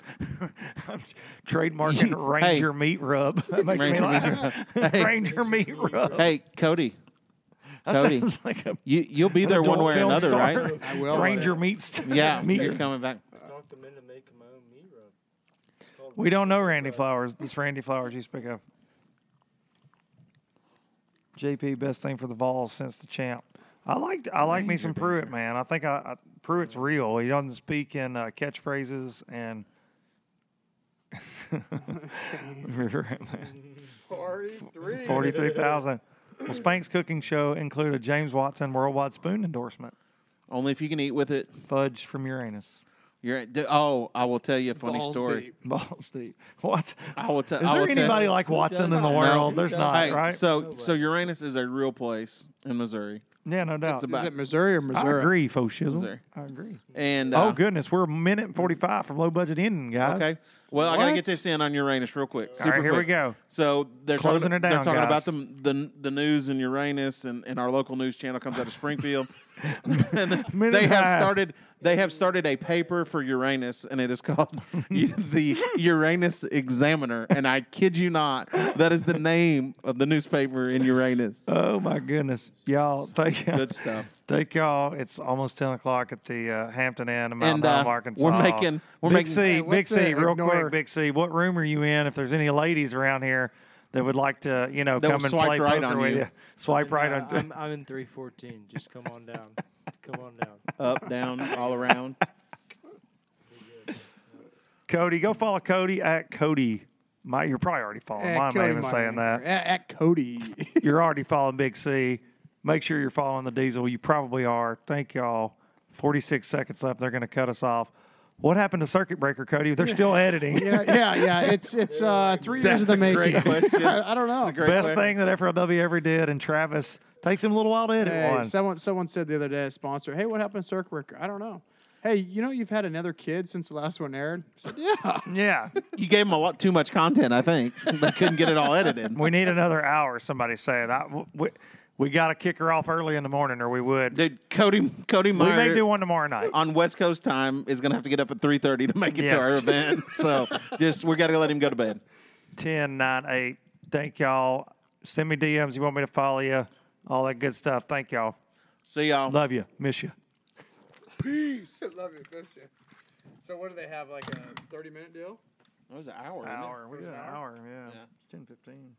I'm trademarking Ranger Meat Rub. That makes me Ranger Meat laugh. Rub. Hey. Ranger Meat Rub. Hey, Cody, that Cody. sounds like a you you'll be there one adult way or film another, star. right? I will. Ranger Meat. St- Yeah, meat. you're coming back. Talk them into making my own meat rub. It's called We don't know Randy Flowers. This Randy Flowers you speak of. J P, best thing for the Vols since the champ. I like I like me some Pruitt, man. I think I, I Pruitt's real. He doesn't speak in uh, catchphrases and. forty-three. Forty-three thousand. Well, Spank's cooking show included James Watson Worldwide Spoon endorsement. Only if you can eat with it. Fudge from Uranus. You're d- oh, I will tell you a funny Balls story. deep. Balls deep. What? I will tell. Is I there will tell- anybody like Watson in the world? There's not, Hey, right? so so Uranus is a real place in Missouri, yeah, no doubt. it's about- Is it Missouri or I Missouri? agree, faux shizzle. Missouri. I agree. and uh, Oh goodness, we're a minute and forty-five from low budget ending, guys. okay. Well, I gotta What? get this in on Uranus real quick. All right, super here we quick. go. So they're Closing talking, it down, They're talking guys. about the, the the news in Uranus, and, and our local news channel comes out of Springfield. And Minute they and a have half. started. They have started a paper for Uranus, and it is called the Uranus Examiner. And I kid you not, that is the name of the newspaper in Uranus. Oh my goodness, y'all! Thank you. Good stuff. Thank y'all. It's almost ten o'clock at the uh, Hampton Inn in Mount And, Dome, uh, Arkansas. we're making- we're Big making- C, Hey, Big what's C, it? real Ignore- quick, Big C. What room are you in? If there's any ladies around here that would like to, you know, That come will and swipe play right poker on with you. you, swipe right Uh, on. I'm, I'm in three fourteen. Just come on down. Come on down. Up, down, all around. Cody, go follow Cody at Cody. My, you're probably already following At mine. Cody I'm even saying Meyer. that. At, at Cody. You're already following Big C. Make sure you're following the Diesel. You probably are. Thank y'all. forty-six seconds left. They're going to cut us off. What happened to Circuit Breaker, Cody? They're still editing. yeah, yeah, yeah. It's it's uh, three years That's in the a great making. question. I, I don't know. That's a great Best question. thing that F L W ever did, and Travis takes him a little while to edit Hey, one. someone someone said the other day, a sponsor, hey, what happened to Circuit Breaker? I don't know. Hey, you know you've had another kid since the last one aired? I said, yeah. Yeah. You gave them a lot too much content, I think. They couldn't get it all edited. We need another hour, somebody said. I, we we got to kick her off early in the morning, or we would. Dude, Cody Cody We Meyer may do one tomorrow night. on West Coast time is going to have to get up at three thirty to make it Yes. to our event. So just we got to let him go to bed. ten, nine, eight. Thank y'all. Send me D Ms. You want me to follow you? All that good stuff. Thank y'all. See y'all. Love you. Miss you. Love you. Miss you. So what do they have, like a thirty-minute deal? That was an hour. wasn't it? Hour. We did an hour. Yeah. Yeah. ten fifteen.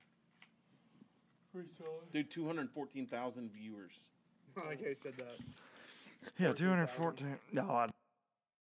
Dude, two hundred fourteen thousand viewers. I like how you said that. Yeah, two hundred fourteen. No, I